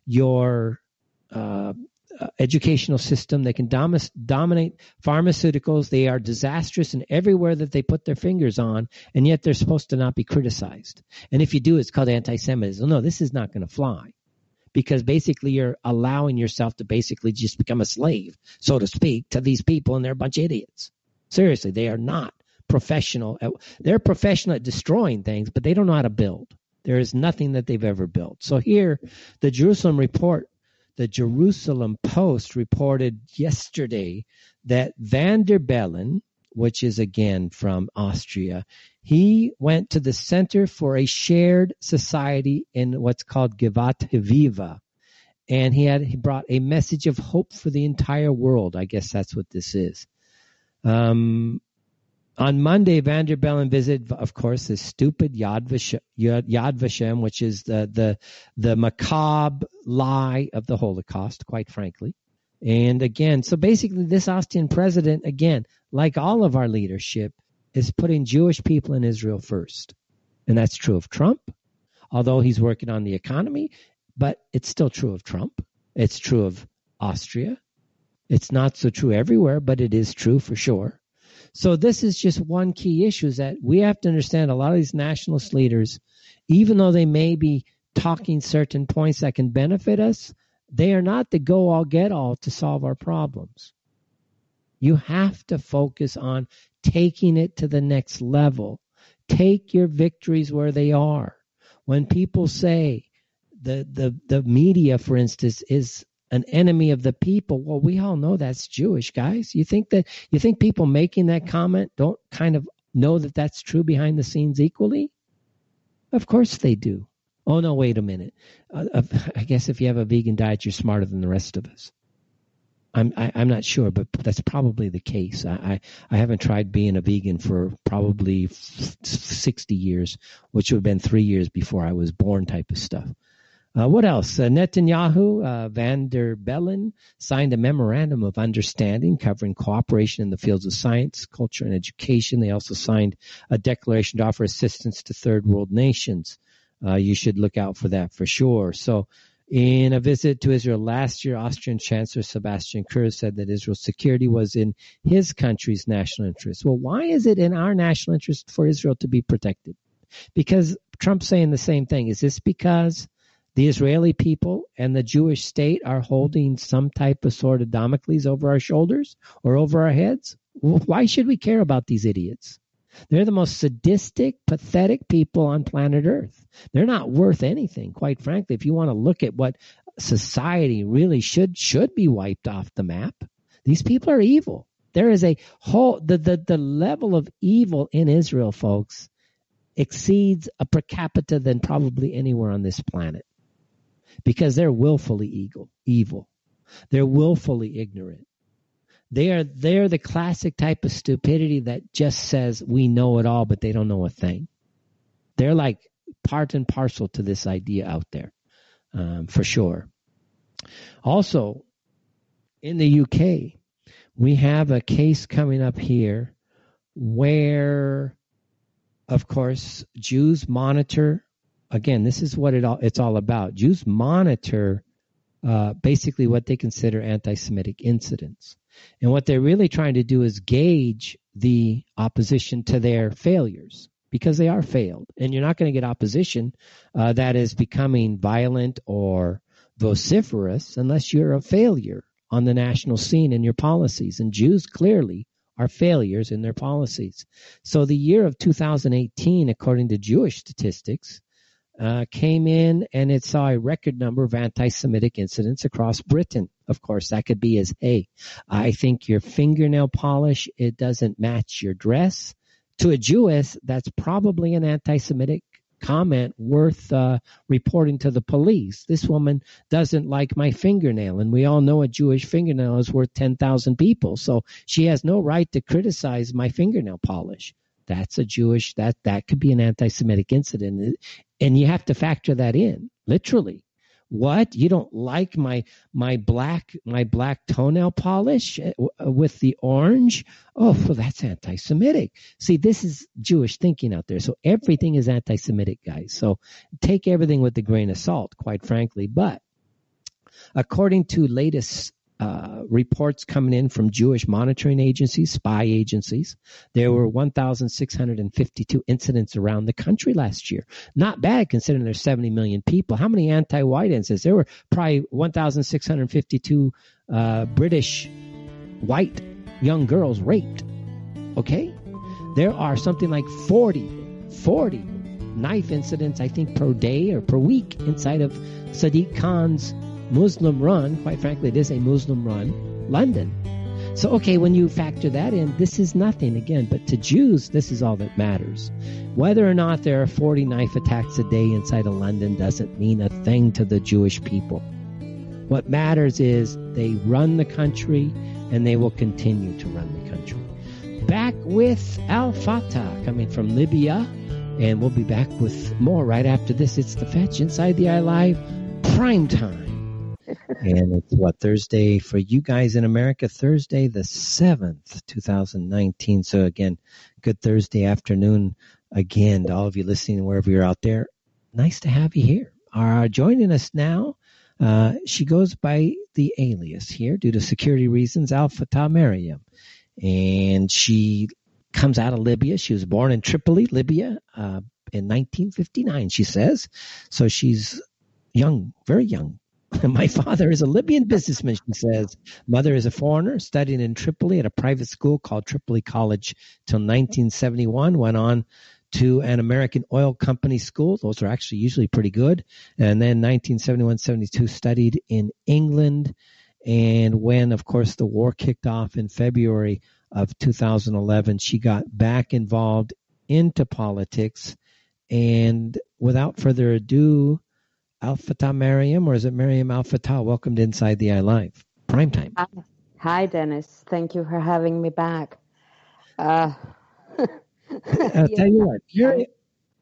your uh, uh, educational system, they can dom- dominate pharmaceuticals. They are disastrous in everywhere that they put their fingers on, and yet they're supposed to not be criticized. And if you do, it's called anti-Semitism. No, this is not going to fly. Because basically you're allowing yourself to basically just become a slave, so to speak, to these people, and they're a bunch of idiots. Seriously, they are not professional. At, they're professional at destroying things, but they don't know how to build. There is nothing that they've ever built. So here, the Jerusalem report, the Jerusalem Post reported yesterday that Van der Bellen, which is again from Austria, he went to the Center for a Shared Society in what's called Givat Haviva, and he had he brought a message of hope for the entire world. I guess that's what this is. Um, on Monday, Van der Bellen visited, of course, the stupid Yad Vashem, Yad Vashem, which is the the the macabre lie of the Holocaust, quite frankly. And again, so basically, this Austrian president, again, like all of our leadership, is putting Jewish people in Israel first. And that's true of Trump, although he's working on the economy, but it's still true of Trump. It's true of Austria. It's not so true everywhere, but it is true for sure. So this is just one key issue, is that we have to understand a lot of these nationalist leaders, even though they may be talking certain points that can benefit us, they are not the go-all, get-all to solve our problems. You have to focus on taking it to the next level. Take your victories where they are. When people say the, the, the media, for instance, is an enemy of the people, well, we all know that's Jewish, guys. You think that you think people making that comment don't kind of know that that's true behind the scenes equally? Of course they do. Oh, no, wait a minute. Uh, I guess if you have a vegan diet, you're smarter than the rest of us. I'm I, I'm not sure, but that's probably the case. I, I, I haven't tried being a vegan for probably sixty years, which would have been three years before I was born type of stuff. Uh, what else? Uh, Netanyahu, uh, Van der Bellen signed a memorandum of understanding covering cooperation in the fields of science, culture, and education. They also signed a declaration to offer assistance to third world nations. Uh, you should look out for that for sure. So in a visit to Israel last year, Austrian Chancellor Sebastian Kurz said that Israel's security was in his country's national interest. Well, why is it in our national interest for Israel to be protected? Because Trump's saying the same thing. Is this because the Israeli people and the Jewish state are holding some type of sword of Damocles over our shoulders or over our heads? Why should we care about these idiots? They're the most sadistic, pathetic people on planet Earth. They're not worth anything, quite frankly. If you want to look at what society really should should be wiped off the map, these people are evil. There is a whole the the, the level of evil in Israel, folks, exceeds a per capita than probably anywhere on this planet. Because they're willfully evil, evil. They're willfully ignorant. They are they're the classic type of stupidity that just says we know it all, but they don't know a thing. They're like part and parcel to this idea out there, um, for sure. Also, in the U K, we have a case coming up here where, of course, Jews monitor. Again, this is what it all, it's all about. Jews monitor uh, basically what they consider anti-Semitic incidents. And what they're really trying to do is gauge the opposition to their failures, because they are failed. And you're not going to get opposition uh, that is becoming violent or vociferous unless you're a failure on the national scene in your policies. And Jews clearly are failures in their policies. So the year of two thousand eighteen, according to Jewish statistics, Uh, came in and it saw a record number of anti-Semitic incidents across Britain. Of course, that could be as, hey, I think your fingernail polish, it doesn't match your dress. To a Jewess, that's probably an anti-Semitic comment worth uh, reporting to the police. This woman doesn't like my fingernail, and we all know a Jewish fingernail is worth ten thousand people, so she has no right to criticize my fingernail polish. That's a Jewish, that, that could be an anti-Semitic incident. And you have to factor that in, literally. What? You don't like my, my black, my black toenail polish with the orange? Oh, well, that's anti-Semitic. See, this is Jewish thinking out there. So everything is anti-Semitic, guys. So take everything with a grain of salt, quite frankly. But according to latest Uh, reports coming in from Jewish monitoring agencies, spy agencies, there were one thousand six hundred fifty-two incidents around the country last year. Not bad considering there's seventy million people. How many anti-white incidents? There were probably one thousand six hundred fifty-two uh, British white young girls raped. Okay? There are something like forty, forty knife incidents, I think, per day or per week inside of Sadiq Khan's Muslim run, quite frankly, it is a Muslim run, London. So, okay, when you factor that in, this is nothing again, but to Jews, this is all that matters. Whether or not there are forty knife attacks a day inside of London doesn't mean a thing to the Jewish people. What matters is they run the country, and they will continue to run the country. Back with Al Fatah coming from Libya, and we'll be back with more right after this. It's The Fetch Inside the Eye Live Prime Time. And it's what, Thursday for you guys in America, Thursday the seventh, two thousand nineteen. So again, good Thursday afternoon again to all of you listening wherever you're out there. Nice to have you here. Uh, joining us now, uh, she goes by the alias here due to security reasons, Al Fatah Maryam. And she comes out of Libya. She was born in Tripoli, Libya, uh, in nineteen fifty-nine, she says. So she's young, very young. My father is a Libyan businessman, she says. Mother is a foreigner, studied in Tripoli at a private school called Tripoli College till nineteen seventy-one, went on to an American oil company school. Those are actually usually pretty good. And then nineteen seventy-one seventy-two studied in England. And when, of course, the war kicked off in February of two thousand eleven, she got back involved into politics. And without further ado, Al Fatah Maryam, or is it Maryam Al Fatah? Welcome to Inside the Eye Live. Prime time.
Hi, Hi Dennis. Thank you for having me back. Uh,
I'll yeah. tell you what. You're,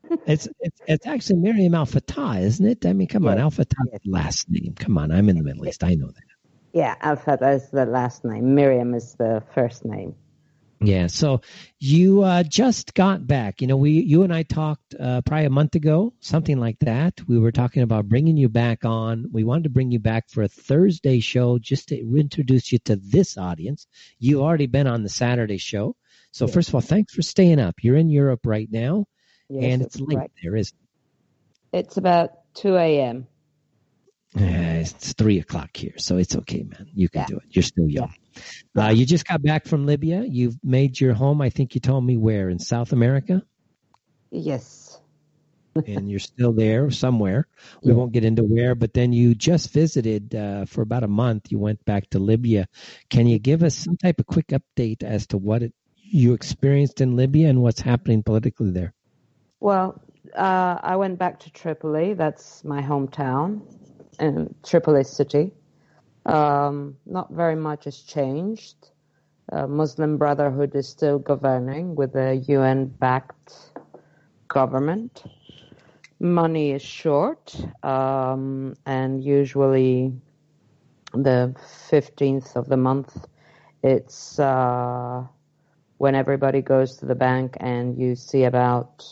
It's it's it's actually Miriam Al Fatah, isn't it? I mean, come on,
Yes.
Al Fatah's
Yes.
last name. Come on, I'm in the Middle East. I know that.
Yeah, Al-Fatah is the last name. Miriam is the first name.
Yeah. So you uh, just got back. You know, we you and I talked uh, probably a month ago, something like that. We were talking about bringing you back on. We wanted to bring you back for a Thursday show just to introduce you to this audience. You've already been on the Saturday show. So
Yes.
first of all, thanks for staying up. You're in Europe right now,
Yes,
and
that's
it's late
correct.
there, isn't it?
It's about two a.m.
Uh, it's three o'clock here, so it's okay, man. You can
Yeah.
do it. You're still young.
Yeah.
Uh, you just got back from Libya. You've made your home, I think you told me, where? In South America?
Yes.
And you're still there somewhere. We
Yeah.
won't get into where, but then you just visited uh, for about a month. You went back to Libya. Can you give us some type of quick update as to what it, you experienced in Libya and what's happening politically there?
Well, uh, I went back to Tripoli. That's my hometown, in Tripoli city. Um, not very much has changed. Uh, Muslim Brotherhood is still governing with a U N-backed government. Money is short, um, and usually the fifteenth of the month, it's uh, when everybody goes to the bank and you see about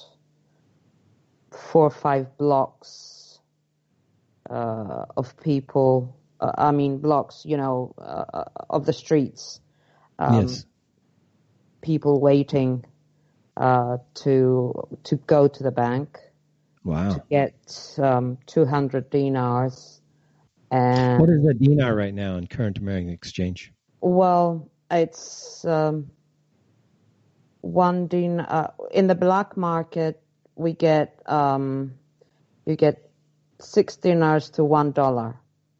four or five blocks uh, of people, uh, I mean blocks, you know, uh, of the streets, um,
Yes.
people waiting uh, to to go to the bank
Wow.
to get um, two hundred dinars. And
What is the dinar right now in current American exchange?
well, it's um, one dinar. Uh, in the black market, we get um, you get six dinars to one dollar.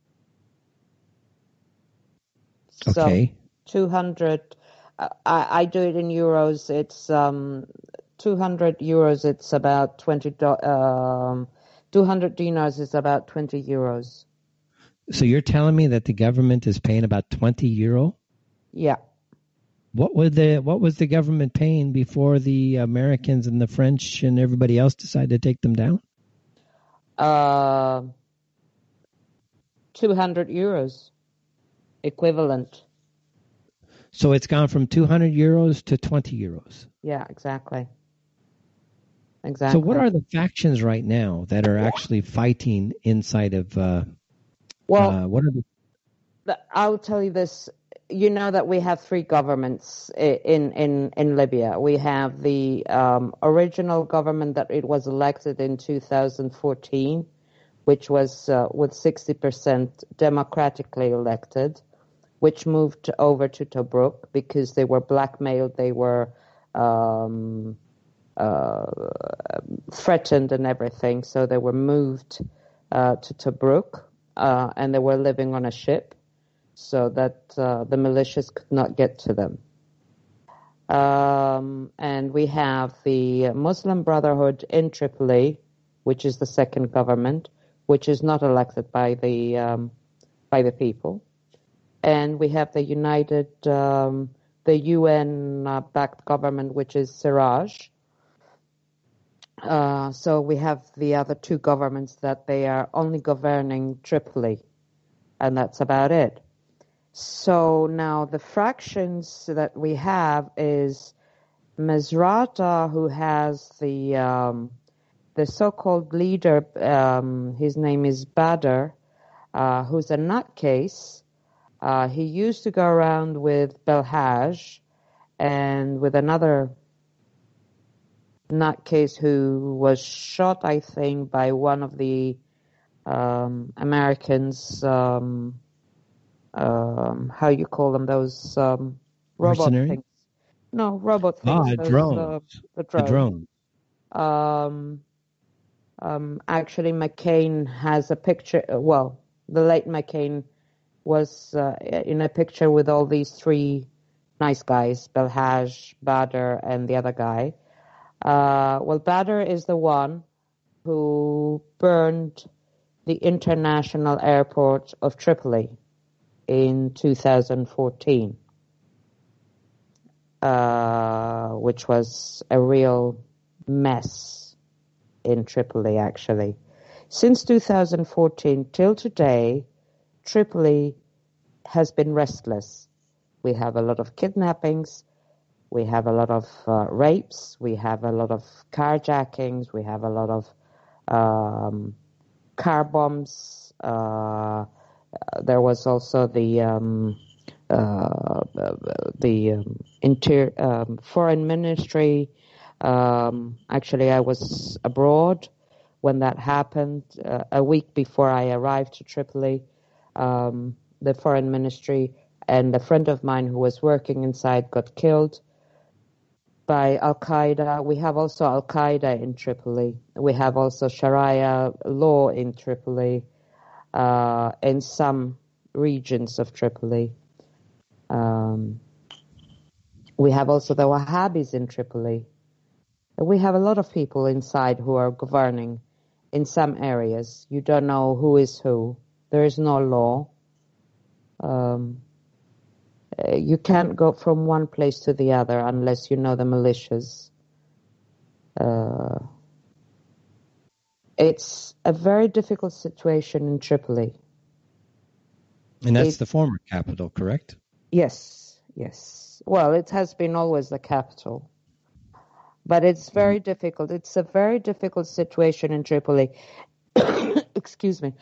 Okay.
So two hundred. Uh, I, I do it in euros. It's um, two hundred euros. It's about twenty. Do, um, two hundred dinars is about twenty euros.
So you're telling me that the government is paying about twenty euro?
Yeah.
What was the what was the government paying before the Americans and the French and everybody else decided to take them down?
Uh, two hundred euros equivalent.
So it's gone from two hundred euros to twenty euros.
Yeah, exactly. Exactly.
So what are the factions right now that are actually fighting inside of? Uh,
well,
uh, what are the?
the, I'll tell you this. You know that we have three governments in in in Libya. We have the um, original government that it was elected in two thousand fourteen, which was uh, with sixty percent democratically elected, which moved over to Tobruk because they were blackmailed. They were um, uh, threatened and everything. So they were moved uh, to Tobruk, uh, and they were living on a ship so that uh, the militias could not get to them. Um, and we have the Muslim Brotherhood in Tripoli, which is the second government, which is not elected by the um, by the people. And we have the United, um, the U N-backed government, which is Siraj. Uh, so we have the other two governments that they are only governing Tripoli, and that's about it. So now the fractions that we have is Misrata, who has the um, the so-called leader. Um, his name is Badr, uh, who's a nutcase. Uh, he used to go around with Belhaj and with another nutcase who was shot, I think, by one of the um, Americans. Um, um, how you call them? Those um, robot
Mercenary?
things? No, robot things.
Ah,
those,
drones.
Uh, the
The
drone.
drone.
Um, um, actually, McCain has a picture. Well, the late McCain was uh, in a picture with all these three nice guys, Belhaj, Badr, and the other guy. Uh, well, Badr is the one who burned the international airport of Tripoli in two thousand fourteen, uh, which was a real mess. in Tripoli, actually. Since two thousand fourteen till today, Tripoli has been restless. We have a lot of kidnappings, we have a lot of uh, rapes, we have a lot of carjackings, we have a lot of um, car bombs. Uh, there was also the um, uh, the um, inter- um, foreign ministry. Um, actually, I was abroad when that happened, uh, a week before I arrived to Tripoli. Um, the foreign ministry and a friend of mine who was working inside got killed by Al-Qaeda. We have also Al-Qaeda in Tripoli. We have also Sharia law in Tripoli, uh, in some regions of Tripoli. Um, we have also the Wahhabis in Tripoli. We have a lot of people inside who are governing in some areas. You don't know who is who. There is no law. Um, you can't go from one place to the other unless you know the militias. Uh, it's a very difficult situation in Tripoli.
And that's
it,
the former capital, correct?
Yes, yes. Well, it has been always the capital. But it's very mm-hmm. difficult. It's a very difficult situation in Tripoli. Excuse me.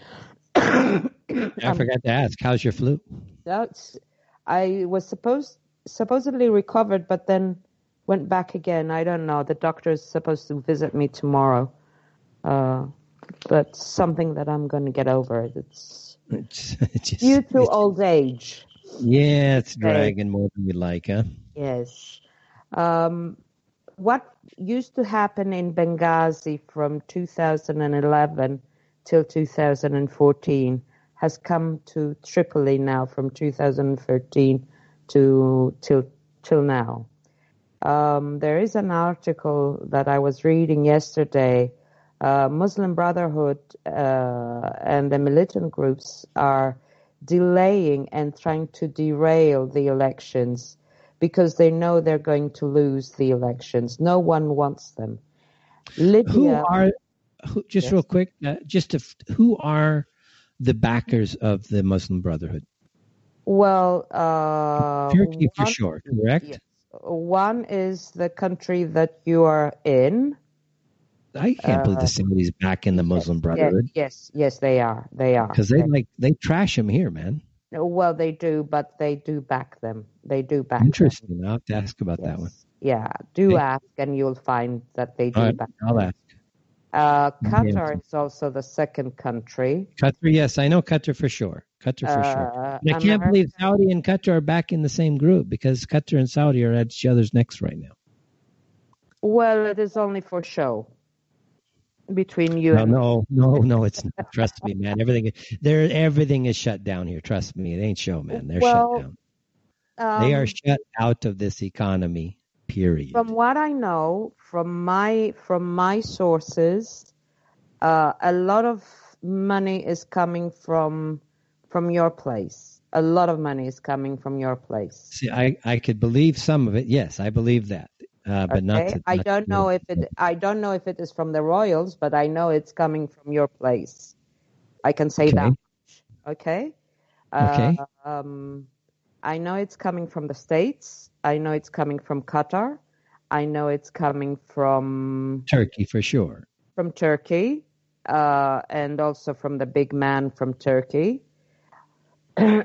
I um, forgot to ask, how's your flu?
That's, I was supposed supposedly recovered, but then went back again. I don't know. The doctor is supposed to visit me tomorrow. Uh, but something that I'm going to get over. It's,
it's just,
due to
it's,
old age.
Yeah, it's dragging more than we like, huh?
Yes. Um, what used to happen in Benghazi from two thousand eleven till two thousand fourteen has come to Tripoli now from two thousand thirteen to till till now. Um, there is an article that I was reading yesterday. Uh, Muslim Brotherhood uh, and the militant groups are delaying and trying to derail the elections because they know they're going to lose the elections. No one wants them. Libya,
who are, who, just
yes.
real quick, uh, just to, who are the backers of the Muslim Brotherhood?
Well, uh,
Turkey
one,
for sure, correct?
Yes. One is the country that you are in.
I can't uh, believe the Saudis back in the Muslim
yes,
Brotherhood.
Yes, yes, they are. They are
because they,
they,
like they trash them here, man.
Well, they do, but they do back them. They do back.
Interesting.
Them.
I'll have to ask about
yes.
that one.
Yeah, do
okay.
ask, and you'll find that they do
right,
back.
I'll
them.
ask.
Uh, Qatar yeah. is also the second country.
Qatar, yes, I know Qatar for sure. Qatar for
uh,
sure. And I
America,
can't believe Saudi and Qatar are back in the same group because Qatar and Saudi are at each other's necks right now.
Well, it is only for show between you
no,
and
no, no, no, it's not. Trust me, man. Everything, there, everything is shut down here. Trust me, it ain't show, man. They're
well,
shut down.
Um,
they are shut out of this economy. Period.
From what I know, from my from my sources, uh, a lot of money is coming from from your place. A lot of money is coming from your place.
See, I, I could believe some of it. Yes, I believe that, uh, but
okay.
not. To,
I
not
don't
to,
know if it. I don't know if it is from the royals, but I know it's coming from your place. I can say
okay.
that. Okay.
Okay.
Uh, um, I know it's coming from the States. I know it's coming from Qatar. I know it's coming from
Turkey for sure.
From Turkey, uh, and also from the big man from Turkey. uh,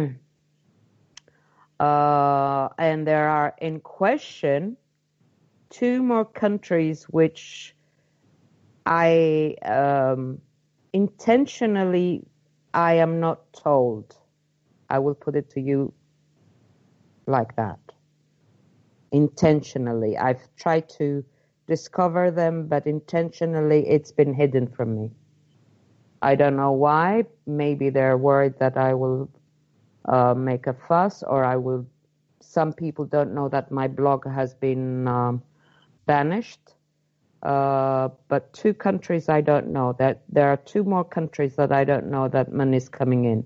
and there are in question two more countries which I um, intentionally I am not told. I will put it to you like that. Intentionally. I've tried to discover them, but intentionally it's been hidden from me. I don't know why. Maybe they're worried that I will uh, make a fuss, or I will. Some people don't know that my blog has been um, banished. Uh, but two countries I don't know. That there are two more countries that I don't know that money is coming in.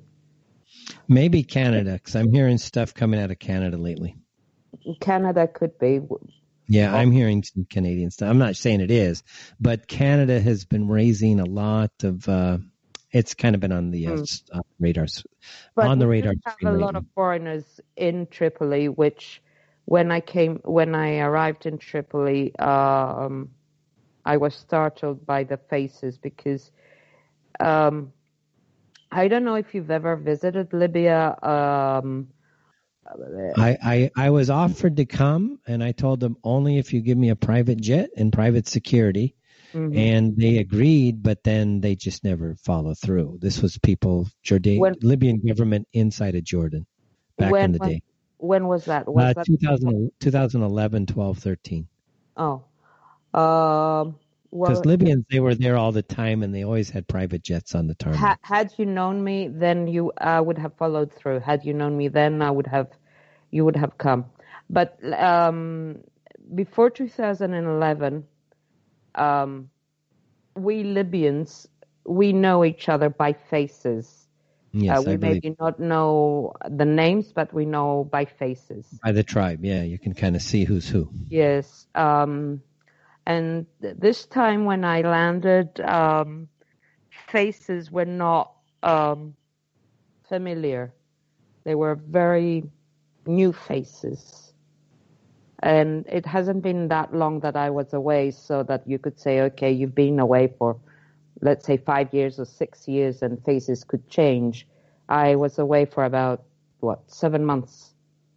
Maybe Canada, because I'm hearing stuff coming out of Canada lately.
Canada could be.
Yeah, I'm hearing some Canadian stuff. I'm not saying it is, but Canada has been raising a lot of. Uh, it's kind of been on the uh,
Mm.
uh, radar,
But
on the
we
radar
do have
screen
a lot
lately.
of foreigners in Tripoli, which when I came, when I arrived in Tripoli, um, I was startled by the faces because um, I don't know if you've ever visited Libya. Um,
I, I I was offered to come, and I told them only if you give me a private jet and private security.
mhm.
And they agreed, but then they just never followed through. This was people, Jordan,
When
Libyan government inside of Jordan back
when
in the
when
day.
when was that? Was
Uh,
that?
two thousand, twenty eleven, twelve, thirteen.
Oh, um,
Because
well,
Libyans, they were there all the time, and they always had private jets on the
ha-
tarmac.
had you known me, then you I would have followed through. Had you known me then, I would have, you would have come. But um, before two thousand eleven, um, we Libyans, we know each other by faces.
Yes,
Uh, we
I believe.
maybe not know the names, but we know by faces.
By the tribe, yeah, you can kind of see who's who.
Yes. Um, and th- this time when I landed, um, faces were not um, familiar. They were very new faces. And it hasn't been that long that I was away, so that you could say, okay, you've been away for, let's say, five years or six years, and faces could change. I was away for about, what, seven months.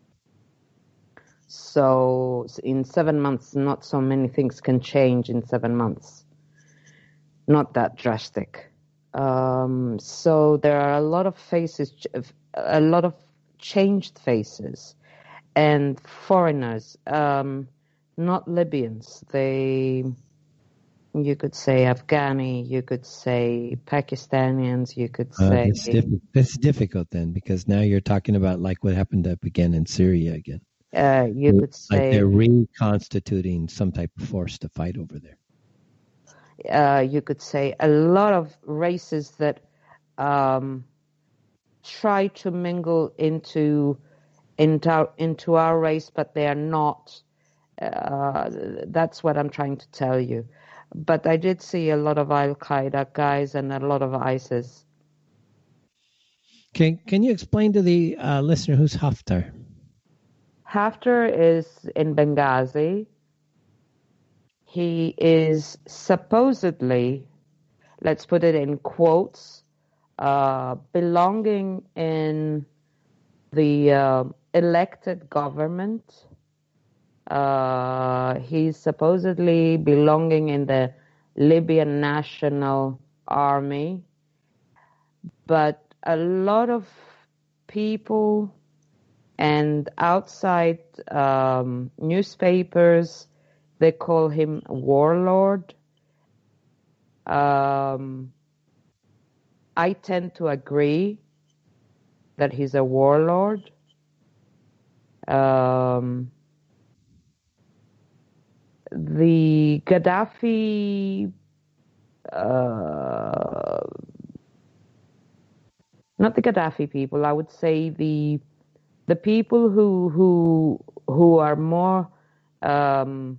So in seven months, not so many things can change in seven months. Not that drastic. Um, so there are a lot of faces, a lot of changed faces, and foreigners, um, not Libyans. They, you could say Afghani, you could say Pakistanians, you could
Uh,
say.
that's, diffi- that's difficult then, because now you're talking about like what happened up again in Syria again.
Uh, you
Like
could say.
they're reconstituting some type of force to fight over there.
Uh, you could say a lot of races that um, try to mingle into into our, into our race, but they are not. Uh, that's what I'm trying to tell you. But I did see a lot of Al Qaeda guys and a lot of ISIS.
Can Can you explain to the uh, listener who's Haftar?
Haftar is in Benghazi. He is supposedly, let's put it in quotes, uh, belonging in the uh, elected government. Uh, he's supposedly belonging in the Libyan National Army. But a lot of people and outside um, newspapers, they call him warlord. Um, I tend to agree that he's a warlord. Um, the Gaddafi, uh, not the Gaddafi people, I would say the the people who who who are more um,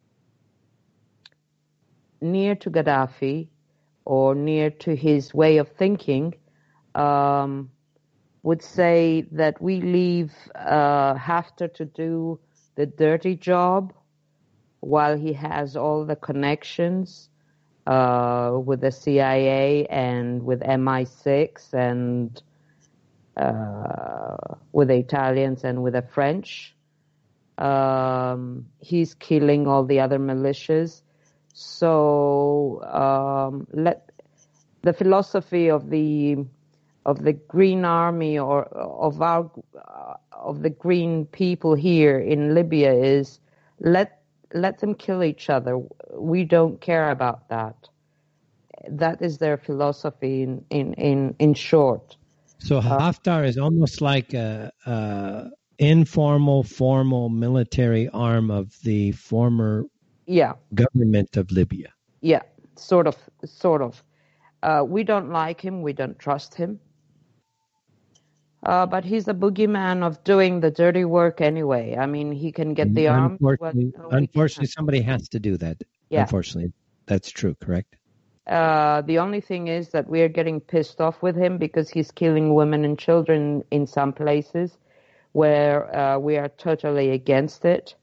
near to Gaddafi or near to his way of thinking, um, would say that we leave uh, Haftar to do the dirty job while he has all the connections uh, with the C I A and with M I six and uh, with the Italians and with the French. Um, he's killing all the other militias. So um, let the philosophy of the of the Green Army or of our uh, of the Green people here in Libya is let let them kill each other. We don't care about that. That is their philosophy in in in, in short.
So Haftar is almost like a, a informal, formal military arm of the former
Yeah.
government of Libya.
Yeah, sort of, sort of. Uh, we don't like him. We don't trust him. Uh, but he's a boogeyman of doing the dirty work anyway. I mean, he can get the arms.
Unfortunately,
but, uh,
unfortunately somebody has to do that.
Yeah.
Unfortunately, that's true, correct?
Uh, the only thing is that we are getting pissed off with him because he's killing women and children in some places where uh, we are totally against it.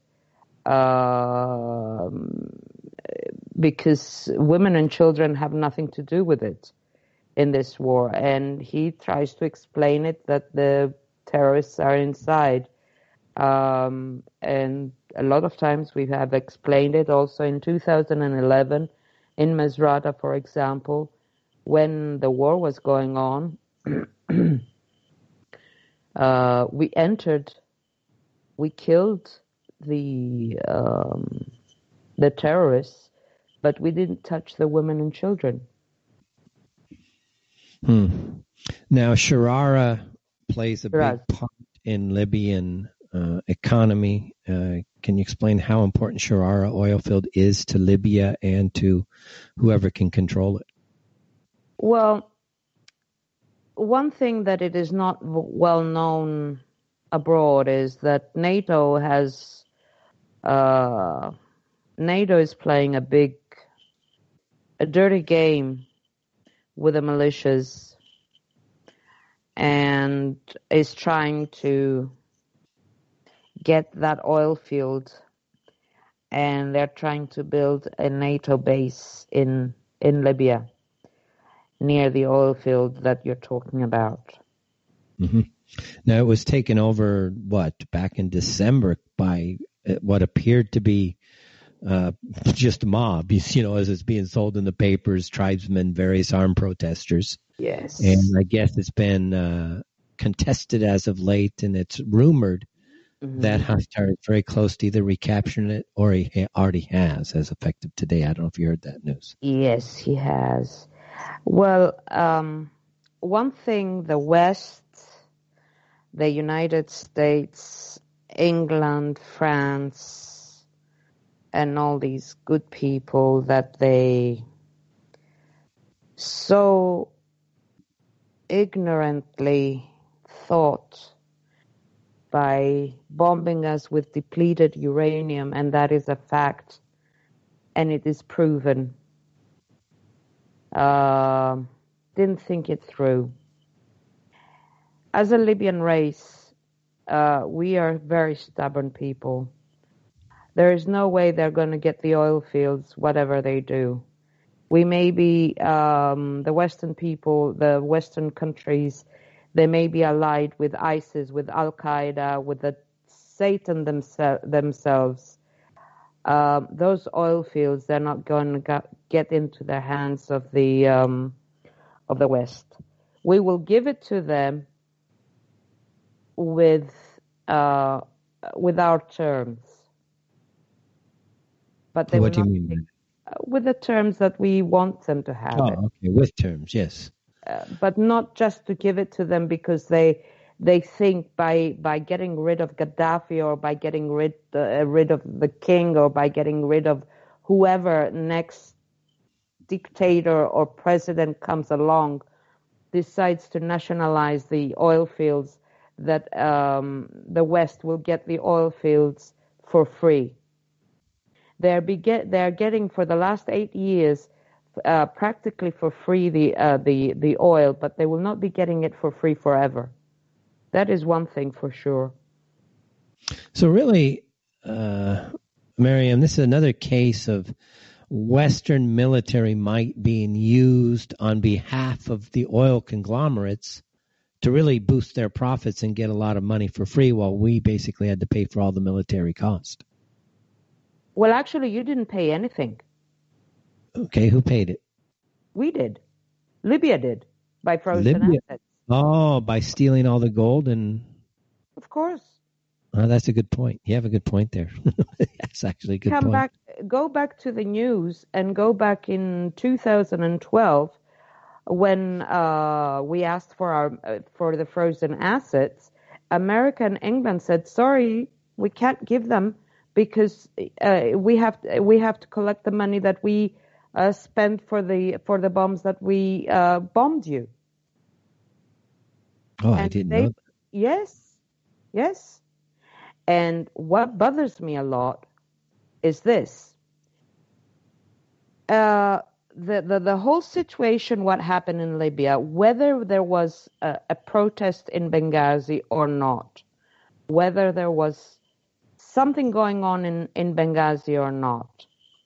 Um, because women and children have nothing to do with it in this war. And he tries to explain it that the terrorists are inside. Um, and a lot of times we have explained it also in two thousand eleven in Misrata, for example, when the war was going on, uh, we entered, we killed the um, the terrorists, but we didn't touch the women and children.
Hmm. Now, Sharara plays a
Shiraz.
big part in Libyan uh, economy. Uh, can you explain how important Sharara oil field is to Libya and to whoever can control it?
Well, one thing that it is not w- well known abroad is that NATO has uh, NATO is playing a big, a dirty game with the militias and is trying to get that oil field, and they're trying to build a NATO base in in Libya near the oil field that you're talking about.
Mm-hmm. Now, it was taken over, what, back in December by uh, what appeared to be uh, just mobs, you know, as it's being sold in the papers, tribesmen, various armed protesters.
Yes.
And I guess it's been uh, contested as of late, and it's rumored mm-hmm. that Haftar is very close to either recapturing it or he ha- already has, as effective today. I don't know if you heard that news.
Yes, he has. Well, um, one thing the West, the United States, England, France, and all these good people that they so ignorantly thought by bombing us with depleted uranium, and that is a fact, and it is proven. Uh, didn't think it through. As a Libyan race, uh, we are very stubborn people. There is no way they're going to get the oil fields, whatever they do. We may be, um, the Western people, the Western countries, they may be allied with ISIS, with Al-Qaeda, with the Satan themse- themselves. Uh, those oil fields, they're not going to get into the hands of the um, of the West. We will give it to them with uh, with our terms, but they
What
will
do you
not
mean?
take, uh, with the terms that we want them to have
Oh,
it.
okay, with terms, yes.
Uh, but not just to give it to them because they they think by by getting rid of Gaddafi or by getting rid uh, rid of the king or by getting rid of whoever next dictator or president comes along decides to nationalize the oil fields, that um, the West will get the oil fields for free. They're be get, they're getting for the last eight years uh, practically for free the uh, the the oil, but they will not be getting it for free forever. That is one thing for sure.
So really, uh, Miriam, this is another case of Western military might being used on behalf of the oil conglomerates to really boost their profits and get a lot of money for free, while we basically had to pay for all the military cost.
Well, actually, you didn't pay anything.
Okay, who paid it?
We did. Libya did, by frozen
Libya.
assets.
Oh, by stealing all the gold and...
Of course.
Oh, that's a good point. You have a good point there. That's actually a good
Come
point.
back, go back to the news and go back in two thousand twelve when uh, we asked for our uh, for the frozen assets. America and England said, "Sorry, we can't give them because uh, we have to, we have to collect the money that we uh, spent for the for the bombs that we uh, bombed you."
Oh, I
And
didn't
they,
know that.
Yes, yes. And what bothers me a lot is this. Uh, the, the, the whole situation, what happened in Libya, whether there was a, a protest in Benghazi or not, whether there was something going on in, in Benghazi or not,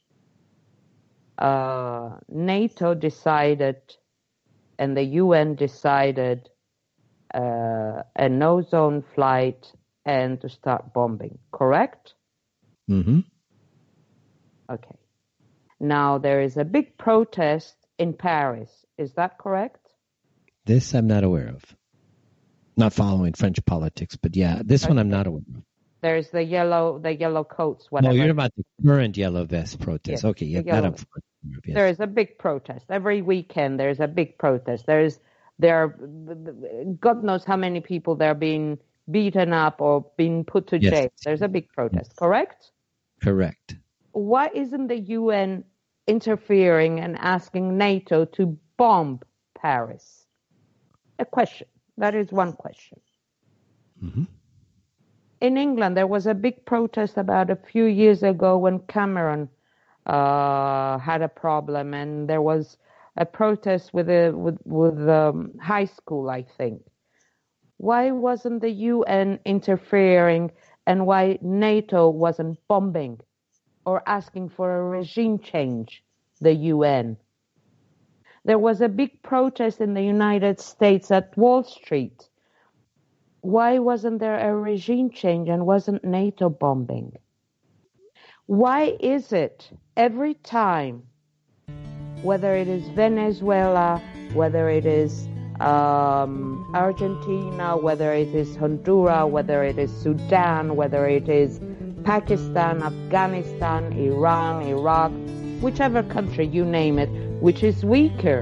uh, NATO decided and the U N decided uh, a no-zone flight and to start bombing, correct?
Mm-hmm.
Okay. Now, there is a big protest in Paris. Is that correct?
This I'm not aware of. Not following French politics, but yeah, this okay. one I'm not aware of.
There's the yellow, the yellow coats, whatever.
No, you're about the current yellow vest protest.
Yes,
okay, yeah, that I'm
yes. There is a big protest. Every weekend there's a big protest. There's, there are, God knows how many people there are being beaten up or being put to
yes.
jail. There's a big protest, yes. correct?
Correct.
Why isn't the U N interfering and asking NATO to bomb Paris? A question. That is one question.
Mm-hmm.
In England, there was a big protest about a few years ago when Cameron uh, had a problem, and there was a protest with a with with um, high school, I think. Why wasn't the U N interfering, and why NATO wasn't bombing or asking for a regime change? The U N. There was a big protest in the United States at Wall Street. Why wasn't there a regime change and wasn't NATO bombing? Why is it every time, whether it is Venezuela, whether it is um, Argentina, whether it is Honduras, whether it is Sudan, whether it is Pakistan, Afghanistan, Iran, Iraq, whichever country you name it, which is weaker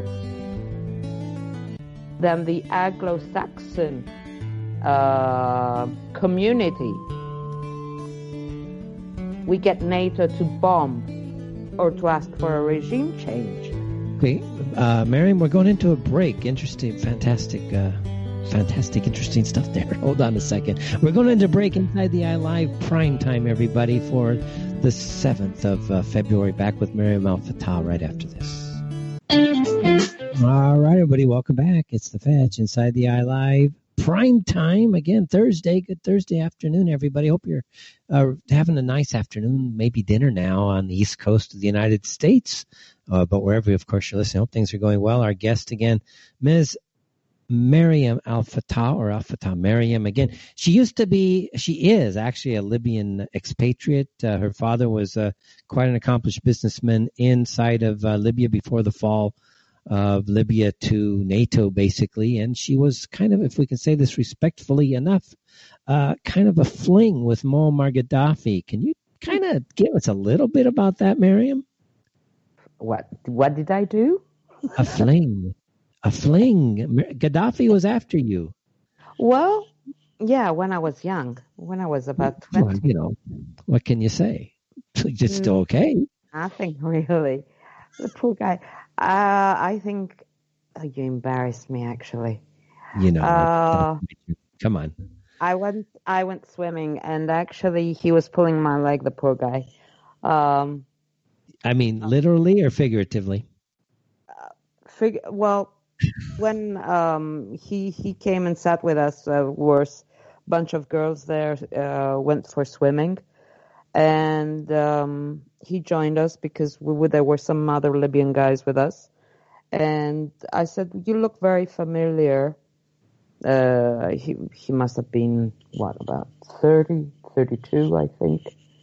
than the Anglo-Saxon Uh, community, we get NATO to bomb or to ask for a regime change.
Okay, uh, Miriam, we're going into a break. Interesting, fantastic, uh, fantastic, interesting stuff there. Hold on a second. We're going into a break inside the iLive Prime Time, everybody, for the seventh of uh, February. Back with Miriam Al-Fatah right after this. All right, everybody, welcome back. It's the Fetch inside the iLive Prime Time again, Thursday. Good Thursday afternoon, everybody. Hope you're uh, having a nice afternoon, maybe dinner now on the East Coast of the United States. Uh, but wherever, of course, you're listening, hope things are going well. Our guest again, Miz Miriam Al-Fatah, or Al-Fatah Miriam again. She used to be, she is actually a Libyan expatriate. Uh, her father was uh, quite an accomplished businessman inside of uh, Libya before the fall of Libya to NATO, basically, and she was kind of, if we can say this respectfully enough, uh, kind of a fling with Muammar Gaddafi. Can you kind of give us a little bit about that, Miriam?
What What did I do?
A fling. A fling. Gaddafi was after you.
Well, yeah, when I was young, when I was about twenty.
Well, you know, what can you say? It's still okay.
Nothing really. The poor guy. Uh, I think oh, you embarrassed me. Actually,
you know.
Uh,
come on.
I went. I went swimming, and actually, he was pulling my leg. The poor guy. Um,
I mean, literally or figuratively?
Uh, fig- well, when um, he he came and sat with us, uh, was a bunch of girls there. Uh, went for swimming. And um, he joined us because we were, there were some other Libyan guys with us. And I said, "You look very familiar." Uh, he he must have been, what, about thirty, thirty-two, I think.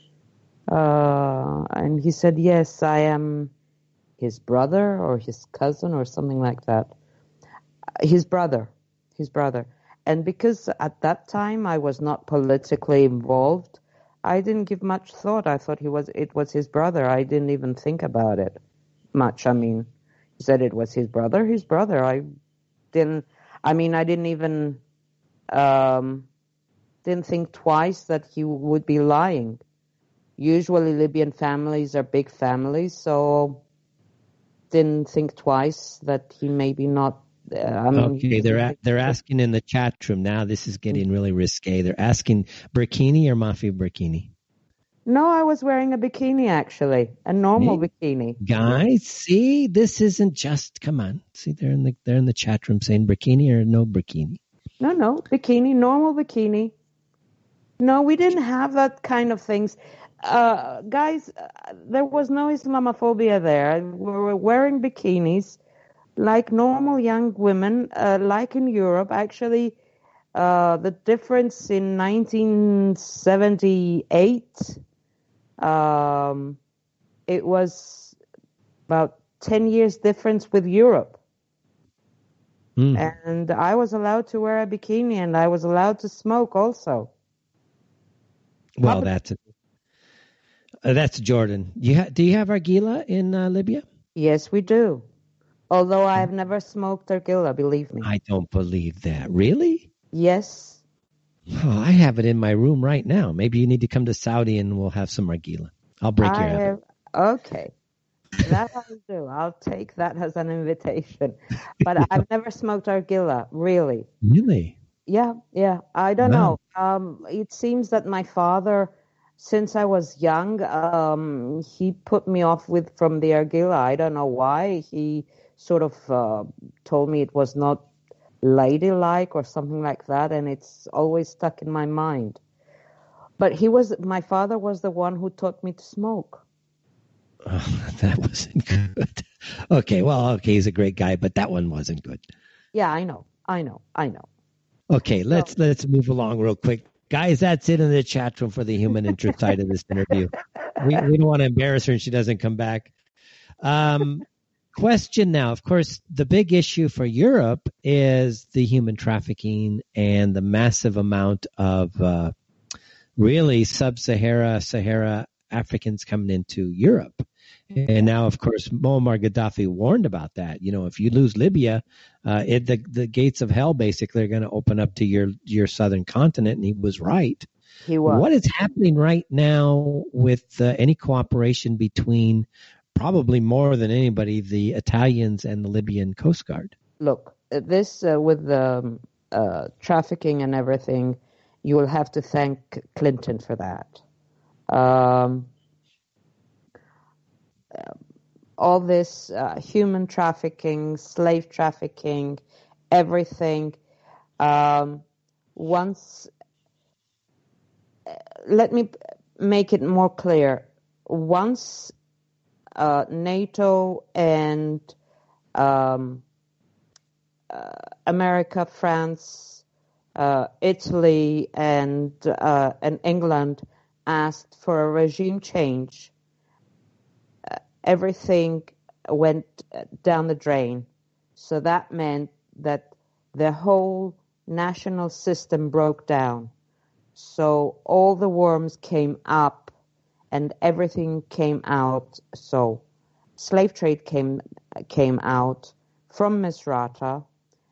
Uh, and he said, "Yes, I am his brother or his cousin or something like that." His brother, his brother. And because at that time I was not politically involved, I didn't give much thought. I thought he was it was his brother. I didn't even think about it much. I mean, he said it was his brother, his brother. I didn't, I mean, I didn't even, um, didn't think twice that he would be lying. Usually Libyan families are big families, so didn't think twice that he maybe not Uh, I'm
Okay, they're a, they're asking in the chat room now. This is getting really risque. They're asking burkini or Mafi burkini.
No, I was wearing a bikini actually, a normal
Hey,
bikini.
guys, see, this isn't just. Come on, see, they're in the they're in the chat room saying burkini or no burkini.
No, no, bikini, normal bikini. No, we didn't have that kind of things. Uh, guys, uh, there was no Islamophobia there. We were wearing bikinis like normal young women, uh, like in Europe. Actually, uh, the difference in nineteen seventy-eight, um, it was about ten years difference with Europe. Mm. And I was allowed to wear a bikini, and I was allowed to smoke also.
Well, How that's a, uh, that's Jordan. You ha- do you have argila in uh, Libya?
Yes, we do. Although I have never smoked argila, believe me.
I don't believe that. Really?
Yes.
Oh, I have it in my room right now. Maybe you need to come to Saudi and we'll have some argila. I'll break
I
your habit.
Have, okay. That I'll do. I'll take that as an invitation. But I've never smoked argila, really.
Really?
Yeah, yeah. I don't
Wow.
know. Um, it seems that my father, since I was young, um, he put me off with from the argila. I don't know why. He sort of uh, told me it was not ladylike or something like that, and it's always stuck in my mind. But he was, my father was the one who taught me to smoke.
Oh, that wasn't good. Okay, well, okay, he's a great guy, but that one wasn't good.
Yeah, I know, I know, I know.
Okay, let's so, let's move along real quick. Guys, that's it in the chat room for the human interest side of this interview. We we don't want to embarrass her and she doesn't come back. Um, question now, of course, the big issue for Europe is the human trafficking and the massive amount of uh, really sub-Sahara, Sahara Africans coming into Europe. And now, of course, Muammar Gaddafi warned about that. You know, if you lose Libya, uh, it, the the gates of hell basically are going to open up to your your southern continent. And he was right.
He was.
What is happening right now with uh, any cooperation between, probably more than anybody, the Italians and the Libyan Coast Guard?
Look, this uh, with the uh, trafficking and everything, you will have to thank Clinton for that. Um, all this uh, human trafficking, slave trafficking, everything. Um, once, uh, let me make it more clear. Once uh, NATO and um, uh, America, France, uh, Italy, and uh, and England asked for a regime change, uh, everything went down the drain. So that meant that the whole national system broke down. So all the worms came up and everything came out. So slave trade came came out from Misrata.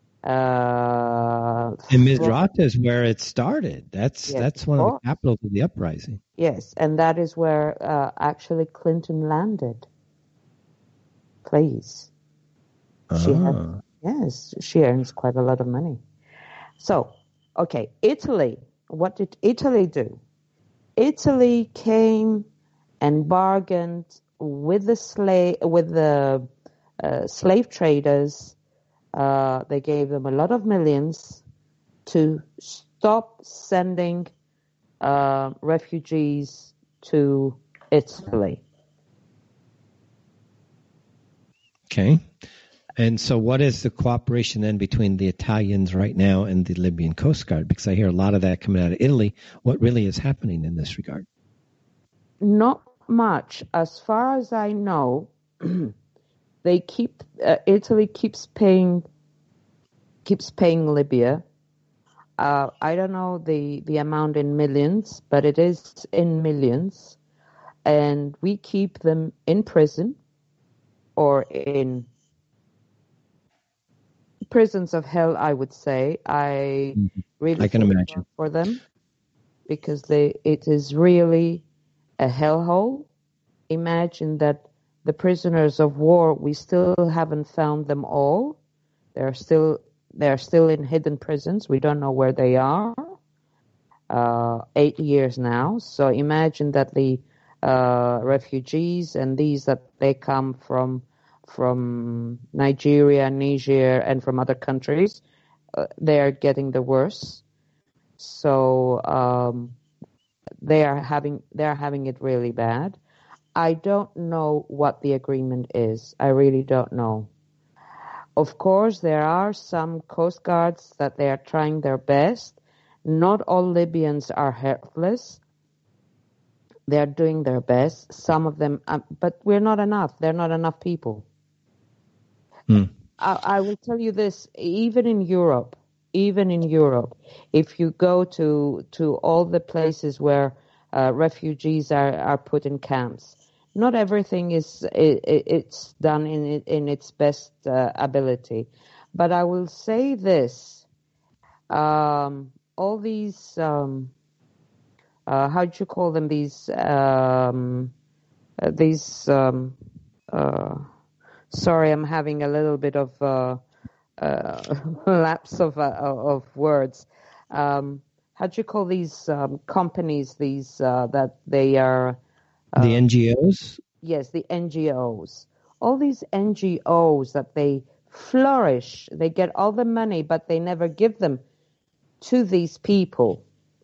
Uh,
and Misrata is where it started. That's
yes,
that's one of the capitals of the uprising.
Yes, and that is where uh, actually Clinton landed. Please. She
ah.
has, yes, she earns quite a lot of money. So, okay, Italy. What did Italy do? Italy came and bargained with the slave with the uh, slave traders. Uh, they gave them a lot of millions to stop sending uh, refugees to Italy.
Okay. And so what is the cooperation then between the Italians right now and the Libyan Coast Guard? Because I hear a lot of that coming out of Italy. What really is happening in this regard?
Not much. As far as I know, they keep uh, Italy keeps paying keeps paying Libya. Uh, I don't know the, the amount in millions, but it is in millions. And we keep them in prison or in prisons of hell, I would say. I really
I can
feel
imagine
for them because they it is really a hellhole. Imagine that the prisoners of war, we still haven't found them all. They're still they're still in hidden prisons. We don't know where they are. Uh, eight years now. So imagine that the uh, refugees and these that they come from from Nigeria, Niger, and from other countries, uh, they are getting the worse. So um, they are having they are having it really bad. I don't know what the agreement is. I really don't know. Of course, there are some coast guards that they are trying their best. Not all Libyans are helpless. They are doing their best. Some of them, uh, but we're not enough. There are not enough people.
Hmm.
I, I will tell you this: even in Europe, even in Europe, if you go to to all the places where uh, refugees are, are put in camps, not everything is it, it's done in in its best uh, ability. But I will say this: um, all these um, uh, how do you call them? These um, uh, these um, uh, sorry, I'm having a little bit of uh, uh, lapse of uh, of words. Um, how do you call these um, companies? These uh, that they are.
Uh, the N G Os?
Yes, the N G Os. All these N G Os that they flourish, they get all the money, but they never give them to these people,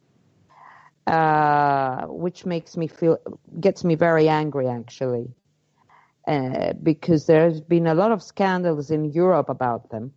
uh, which makes me feel, gets me very angry, actually, uh, because there's been a lot of scandals in Europe about them.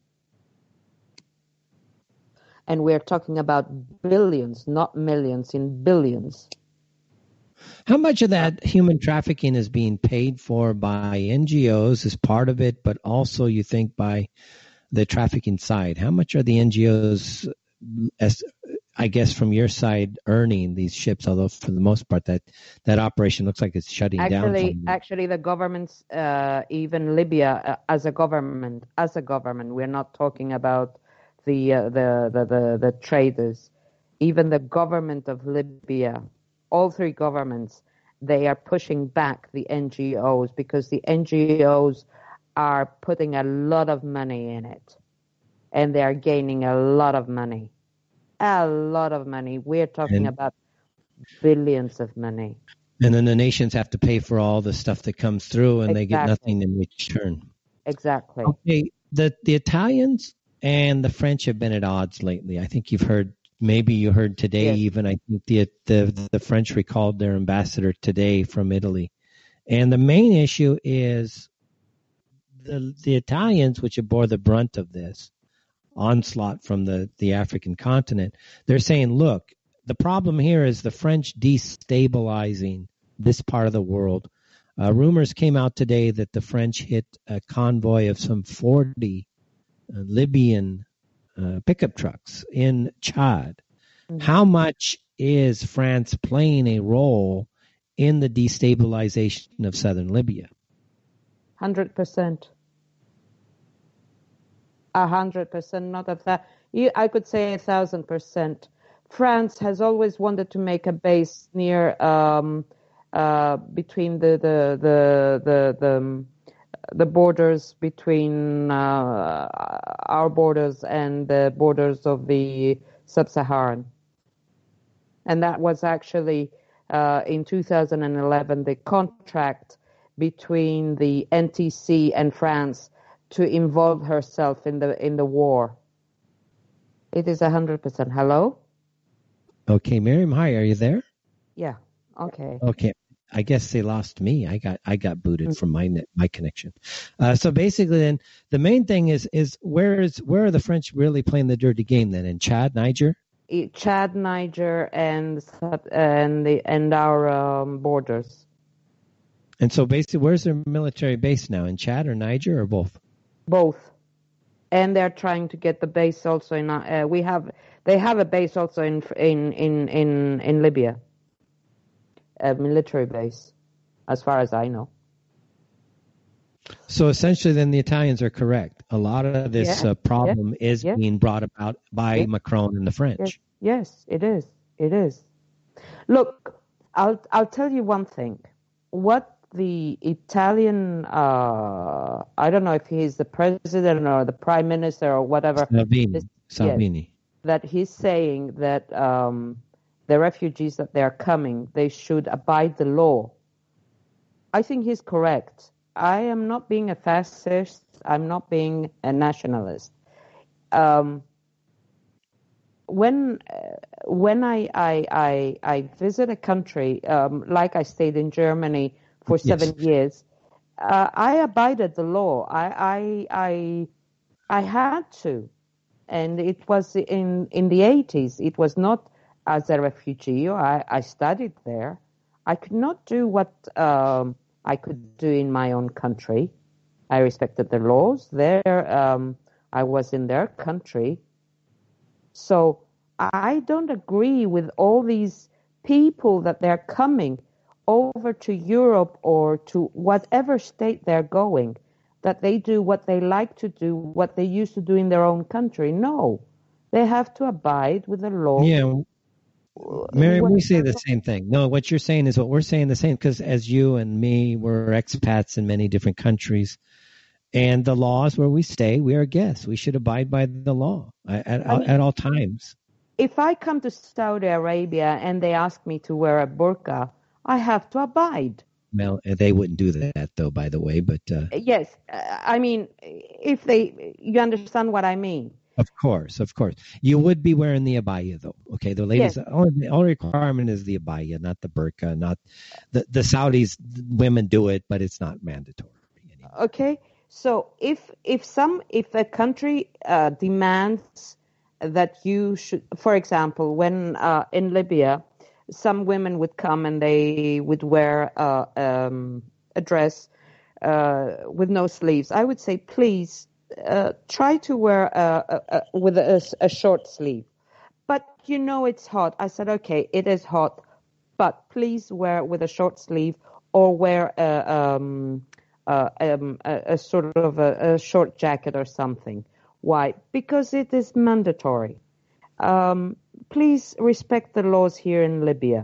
And we're talking about billions, not millions, in billions.
How much of that human trafficking is being paid for by N G Os as part of it, but also you think by the trafficking side? How much are the N G Os, as I guess from your side, earning these ships? Although for the most part, that, that operation looks like it's shutting
actually,
down.
Actually, the governments, uh, even Libya, uh, as a government, as a government, we're not talking about the, uh, the, the the the traders. Even the government of Libya. All three governments, they are pushing back the N G Os because the N G Os are putting a lot of money in it. And they are gaining a lot of money. A lot of money. We're talking
and,
about billions of money.
And then the nations have to pay for all the stuff that comes through and
exactly.
they get nothing in return.
Exactly.
Okay, the, the Italians and the French have been at odds lately. I think you've heard Maybe you heard today yes. even, I think the, the the French recalled their ambassador today from Italy. And the main issue is the the Italians, which have bore the brunt of this onslaught from the, the African continent. They're saying, look, the problem here is the French destabilizing this part of the world. Uh, rumors came out today that the French hit a convoy of some forty uh, Libyan Uh, pickup trucks in Chad. Mm-hmm. How much is France playing a role in the destabilization of southern Libya?
Hundred percent. A hundred percent, not a that. I could say a thousand percent. France has always wanted to make a base near um, uh, between the the the the, the the borders between uh, our borders and the borders of the sub-Saharan. And that was actually uh, in two thousand eleven the contract between the N T C and France to involve herself in the in the war. It is one hundred percent. Hello?
Okay, Miriam, hi, are you there?
Yeah, okay.
Okay. I guess they lost me. I got I got booted from my net, my connection. Uh, so basically, then the main thing is is where is where are the French really playing the dirty game? Then in Chad, Niger,
Chad, Niger, and and the and our um, borders.
And so basically, where's their military base now? In Chad or Niger or both?
Both, and they're trying to get the base also in. Uh, we have they have a base also in in in in, in Libya. A military base, as far as I know.
So essentially, then the Italians are correct. A lot of this
yeah.
uh, problem
yeah.
is
yeah.
being brought about by
yeah.
Macron and the French.
Yes. yes, it is. It is. Look, I'll I'll tell you one thing. What the Italian, uh, I don't know if he's the president or the prime minister or whatever.
Salvini.
This,
Salvini.
yes, that he's saying that um, the refugees that they're coming, they should abide the law. I think he's correct. I am not being a fascist. I'm not being a nationalist. Um, when uh, when I, I I I visit a country, um, like I stayed in Germany for seven
Yes.
years, uh, I abided the law. I I I I had to, and it was in in the eighties. It was not as a refugee. I I studied there. I could not do what um, I could do in my own country. I respected the laws there. Um, I was in their country. So I don't agree with all these people that they're coming over to Europe or to whatever state they're going, that they do what they like to do, what they used to do in their own country. No, they have to abide with the law.
Yeah. Mary, we say the same thing. No, what you're saying is what we're saying the same, because as you and me, we're expats in many different countries. And the laws where we stay, we are guests. We should abide by the law at, at,
I mean,
at all times.
If I come to Saudi Arabia and they ask me to wear a burqa, I have to abide.
Well, they wouldn't do that, though, by the way. But uh,
yes, I mean, if they, you understand what I mean.
Of course, of course. You would be wearing the abaya, though. Okay, the ladies,
yes.
only, the only requirement is the abaya, not the burqa. Not the, the Saudis, women do it, but it's not mandatory anymore.
Okay. So if if some if a country uh, demands that you should, for example, when uh, in Libya, some women would come and they would wear uh, um, a dress uh, with no sleeves, I would say, please uh, try to wear a, a, a, with a, a short sleeve. But you know it's hot. I said, okay, it is hot, but please wear with a short sleeve or wear a. Um, Uh, um, a, a sort of a, a short jacket or something. Why? Because it is mandatory. Um, please respect the laws here in Libya.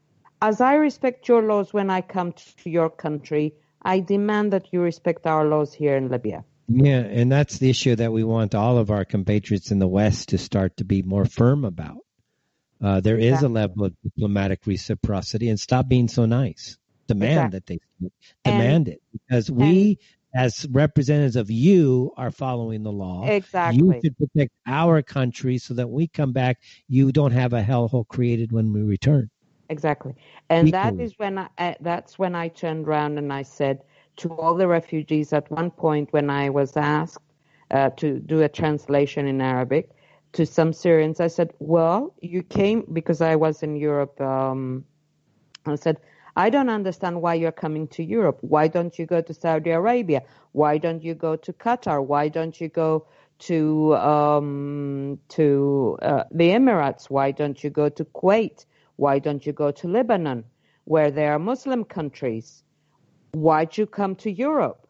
As I respect your laws when I come to your country, I demand that you respect our laws here in Libya.
Yeah, and that's the issue that we want all of our compatriots in the West to start to be more firm about. Uh, there is exactly. a level of diplomatic reciprocity, and stop being so nice. Demand exactly. that they demand and, it because we, and, as representatives of you, are following the law.
Exactly.
You should protect our country so that we come back. You don't have a hellhole created when we return.
Exactly, and
Equally.
that is when I, uh, that's when I turned around and I said to all the refugees at one point when I was asked uh, to do a translation in Arabic to some Syrians, I said, "Well, you came because I was in Europe." Um, I said. I don't understand why you're coming to Europe. Why don't you go to Saudi Arabia? Why don't you go to Qatar? Why don't you go to um, to uh, the Emirates? Why don't you go to Kuwait? Why don't you go to Lebanon, where there are Muslim countries? Why'd you come to Europe?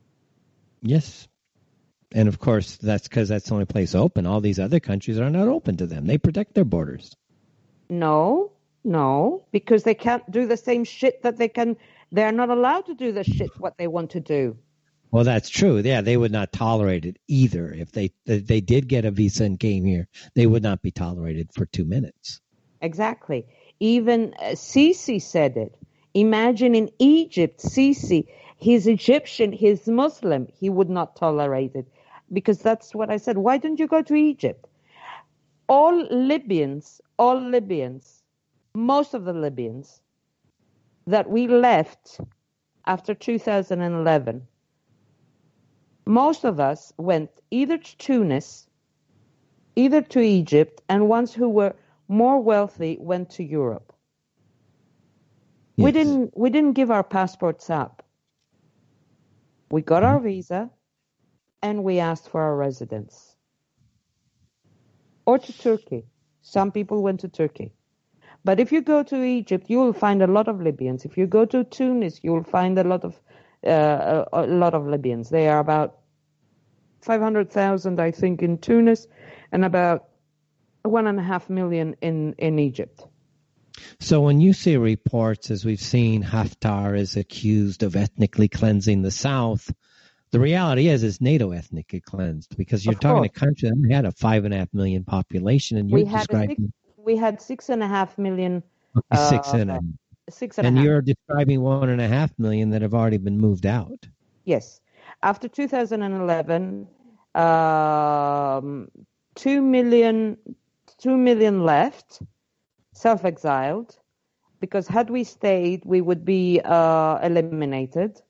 Yes. And of course, that's because that's the only place open. All these other countries are not open to them. They protect their borders.
No. No, because they can't do the same shit that they can. They're not allowed to do the shit what they want to do.
Well, that's true. Yeah, they would not tolerate it either. If they if they did get a visa and came here, they would not be tolerated for two minutes.
Exactly. Even uh, Sisi said it. Imagine in Egypt, Sisi, he's Egyptian, he's Muslim. He would not tolerate it because that's what I said. Why don't you go to Egypt? All Libyans, all Libyans. Most of the Libyans that we left after two thousand eleven, most of us went either to Tunis, either to Egypt, and ones who were more wealthy went to Europe. Yes. We didn't we didn't give our passports up. We got our visa and we asked for our residence. Or to Turkey. Some people went to Turkey. But if you go to Egypt, you will find a lot of Libyans. If you go to Tunis, you will find a lot of uh, a, a lot of Libyans. They are about five hundred thousand, I think, in Tunis, and about one and a half million in, in Egypt.
So when you see reports, as we've seen, Haftar is accused of ethnically cleansing the South, the reality is it's NATO ethnically cleansed, because you're
Of
talking
course.
a country that had a five and a half million population, and you're
We had a six,
describing
we had six and a half million,
okay, six
uh,
and a
six and a
and
half.
you're describing one and a half million that have already been moved out.
Yes. After two thousand eleven, um, two million, two million left, self-exiled, because had we stayed, we would be uh, eliminated.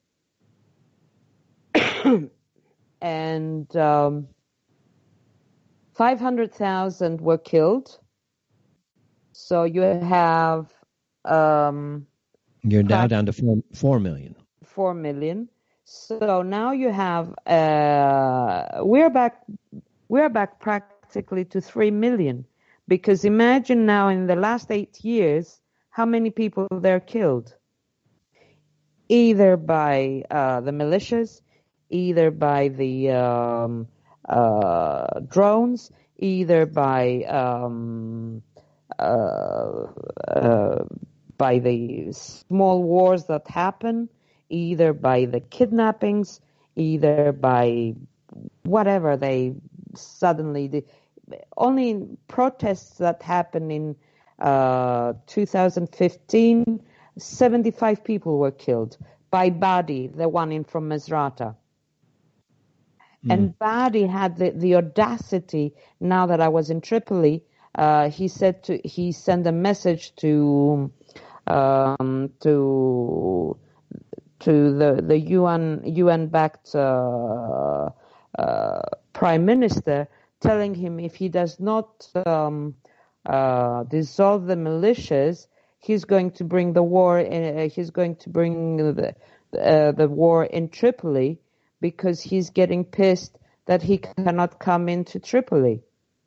And um, five hundred thousand were killed. So you have um,
You're now down to four, four million.
four million. So now you have uh, we're back we're back practically to three million, because imagine now in the last eight years how many people they're killed, either by uh, the militias, either by the um, uh, drones, either by um, uh, uh, by the small wars that happen, either by the kidnappings, either by whatever they suddenly the only protests that happened in uh, two thousand fifteen, seventy-five people were killed by Badi, the one in from Misrata. Mm. And Badi had the, the audacity, now that I was in Tripoli, uh, he said to he sent a message to um, to to the the U N U N backed uh, uh, prime minister, telling him if he does not um, uh, dissolve the militias, he's going to bring the war. In, uh, he's going to bring the uh, the war in Tripoli, because he's getting pissed that he cannot come into Tripoli.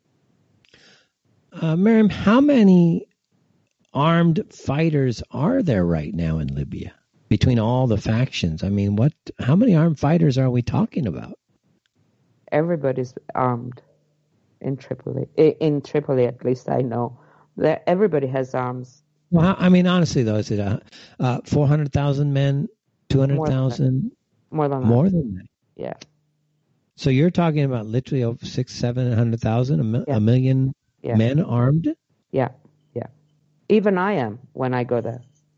Uh, Miriam, how many armed fighters are there right now in Libya between all the factions? I mean, what? How many armed fighters are we talking about?
Everybody's armed in Tripoli. In Tripoli, at least I know. That everybody has arms.
Well, I mean, honestly, though, is it uh, uh, four hundred thousand men, two hundred thousand?
More than that.
More than that.
Yeah.
So you're talking about literally over six, seven hundred thousand, a, mi-
yeah.
a million
yeah.
men armed?
Yeah, yeah. Even I am when I go there.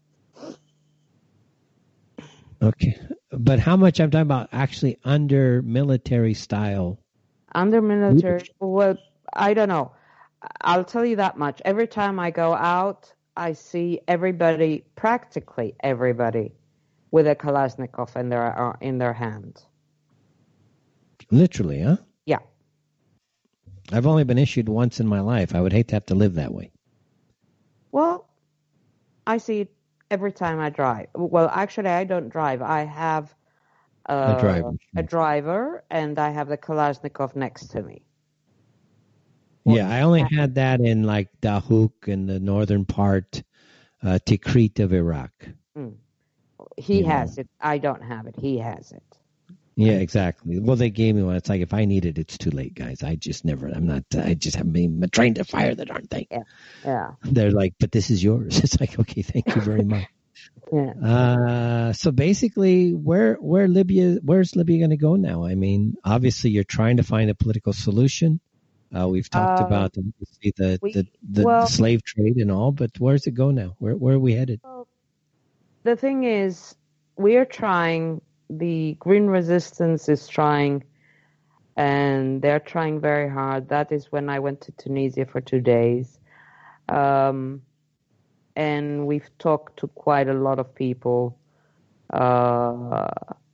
Okay. But how much I'm talking about actually under military style?
Under military, well, I don't know. I'll tell you that much. Every time I go out, I see everybody, practically everybody, with a Kalashnikov in their in their hand.
Literally, huh?
Yeah.
I've only been issued once in my life. I would hate to have to live that way.
Well, I see it every time I drive. Well, actually, I don't drive. I have uh,
a driver,
a driver, and I have the Kalashnikov next to me.
Yeah, I only had that in like Dahouk in the northern part, uh, Tikrit of Iraq.
Mm. He
you
has
know.
it. I don't have it. He has it.
Yeah, exactly. Well, they gave me one. It's like, if I need it, it's too late, guys. I just never, I'm not, I just haven't been trained to fire the darn thing.
Yeah. Yeah.
They're like, but this is yours. It's like, okay, thank you very much.
Yeah.
Uh, so basically, where, where Libya, where's Libya going to go now? I mean, obviously you're trying to find a political solution. Uh, we've talked
Um,
about obviously the,
we-
the, the
well-
slave trade and all, but where's it go now? Where, where are we headed?
The thing is, we are trying, the Green Resistance is trying, and they're trying very hard. That is when I went to Tunisia for two days. Um, and we've talked to quite a lot of people. Uh,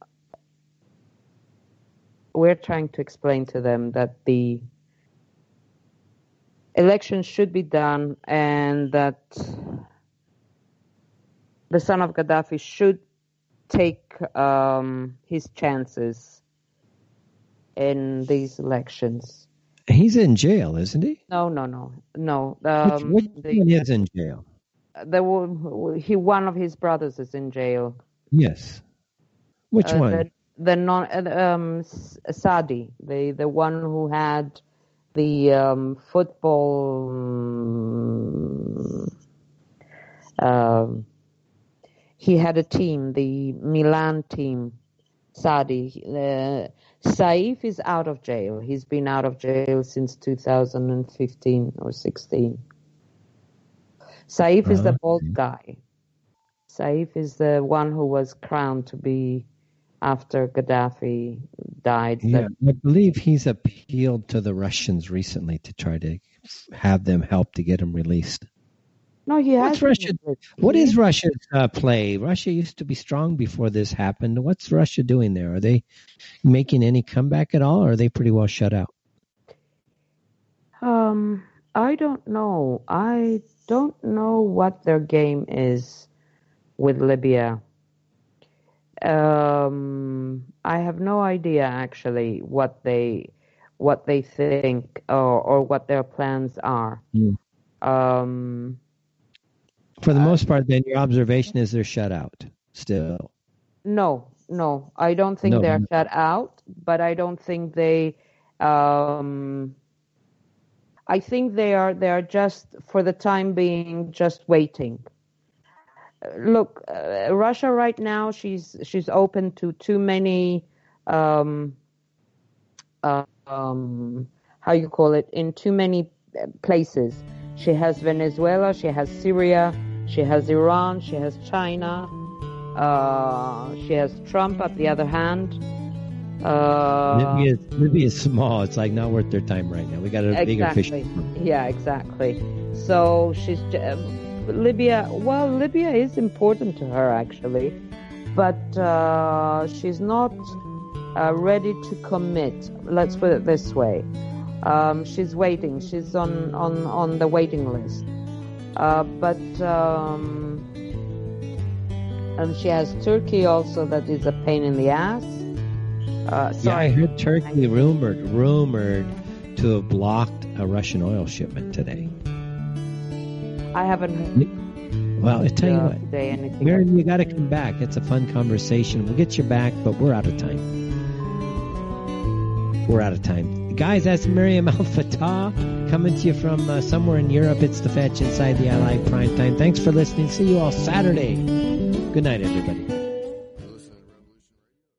we're trying to explain to them that the elections should be done and that the son of Gaddafi should take um, his chances in these elections.
He's in jail, isn't he?
No, no, no, no.
Which,
Um,
which
the,
one is in jail?
the, one- he, one of his brothers is in jail.
Yes. Which
Uh,
one?
The, the non, uh, um, S- Sadi, the the one who had the um, football. um, Um, he had a team, the Milan team, Saadi. Uh, Saif is out of jail. He's been out of jail since two thousand fifteen or sixteen. Saif is the bald guy. Saif is the one who was crowned to be after Gaddafi died.
Yeah, I believe he's appealed to the Russians recently to try to have them help to get him released.
No, he has.
What's Russia? What is Russia's uh, play? Russia used to be strong before this happened. What's Russia doing there? Are they making any comeback at all, or are they pretty well shut out?
Um, I don't know. I don't know what their game is with Libya. Um, I have no idea actually what they what they think or, or what their plans are.
Mm.
Um,
For the most part, then your observation is they're shut out still.
No, no, I don't think
No.
they're shut out, but I don't think they. Um, I think they are. They are just for the time being just waiting. Look, uh, Russia right now, she's she's open to too many, um, uh, um, how you call it, in too many places. She has Venezuela, she has Syria, she has Iran, she has China, uh, she has Trump at the other hand. Uh,
Libya, is, Libya is small. It's like not worth their time right now. We got a
exactly.
bigger fish.
Yeah, exactly. So she's... Um, Libya, well, Libya is important to her actually, but uh, she's not uh, ready to commit. Let's put it this way: um, she's waiting. She's on, on, on the waiting list, uh, but um, and she has Turkey also. That is a pain in the ass. Uh,
Yeah, I heard Turkey rumored rumored to have blocked a Russian oil shipment today.
I haven't heard.
Well, I tell you
uh,
what,
today anything.
Miriam, you got to come back. It's a fun conversation. We'll get you back, but we're out of time. We're out of time. Guys, that's Miriam Al-Fatah coming to you from uh, somewhere in Europe. It's The Fetch inside the iLive Prime Time. Thanks for listening. See you all Saturday. Good night, everybody.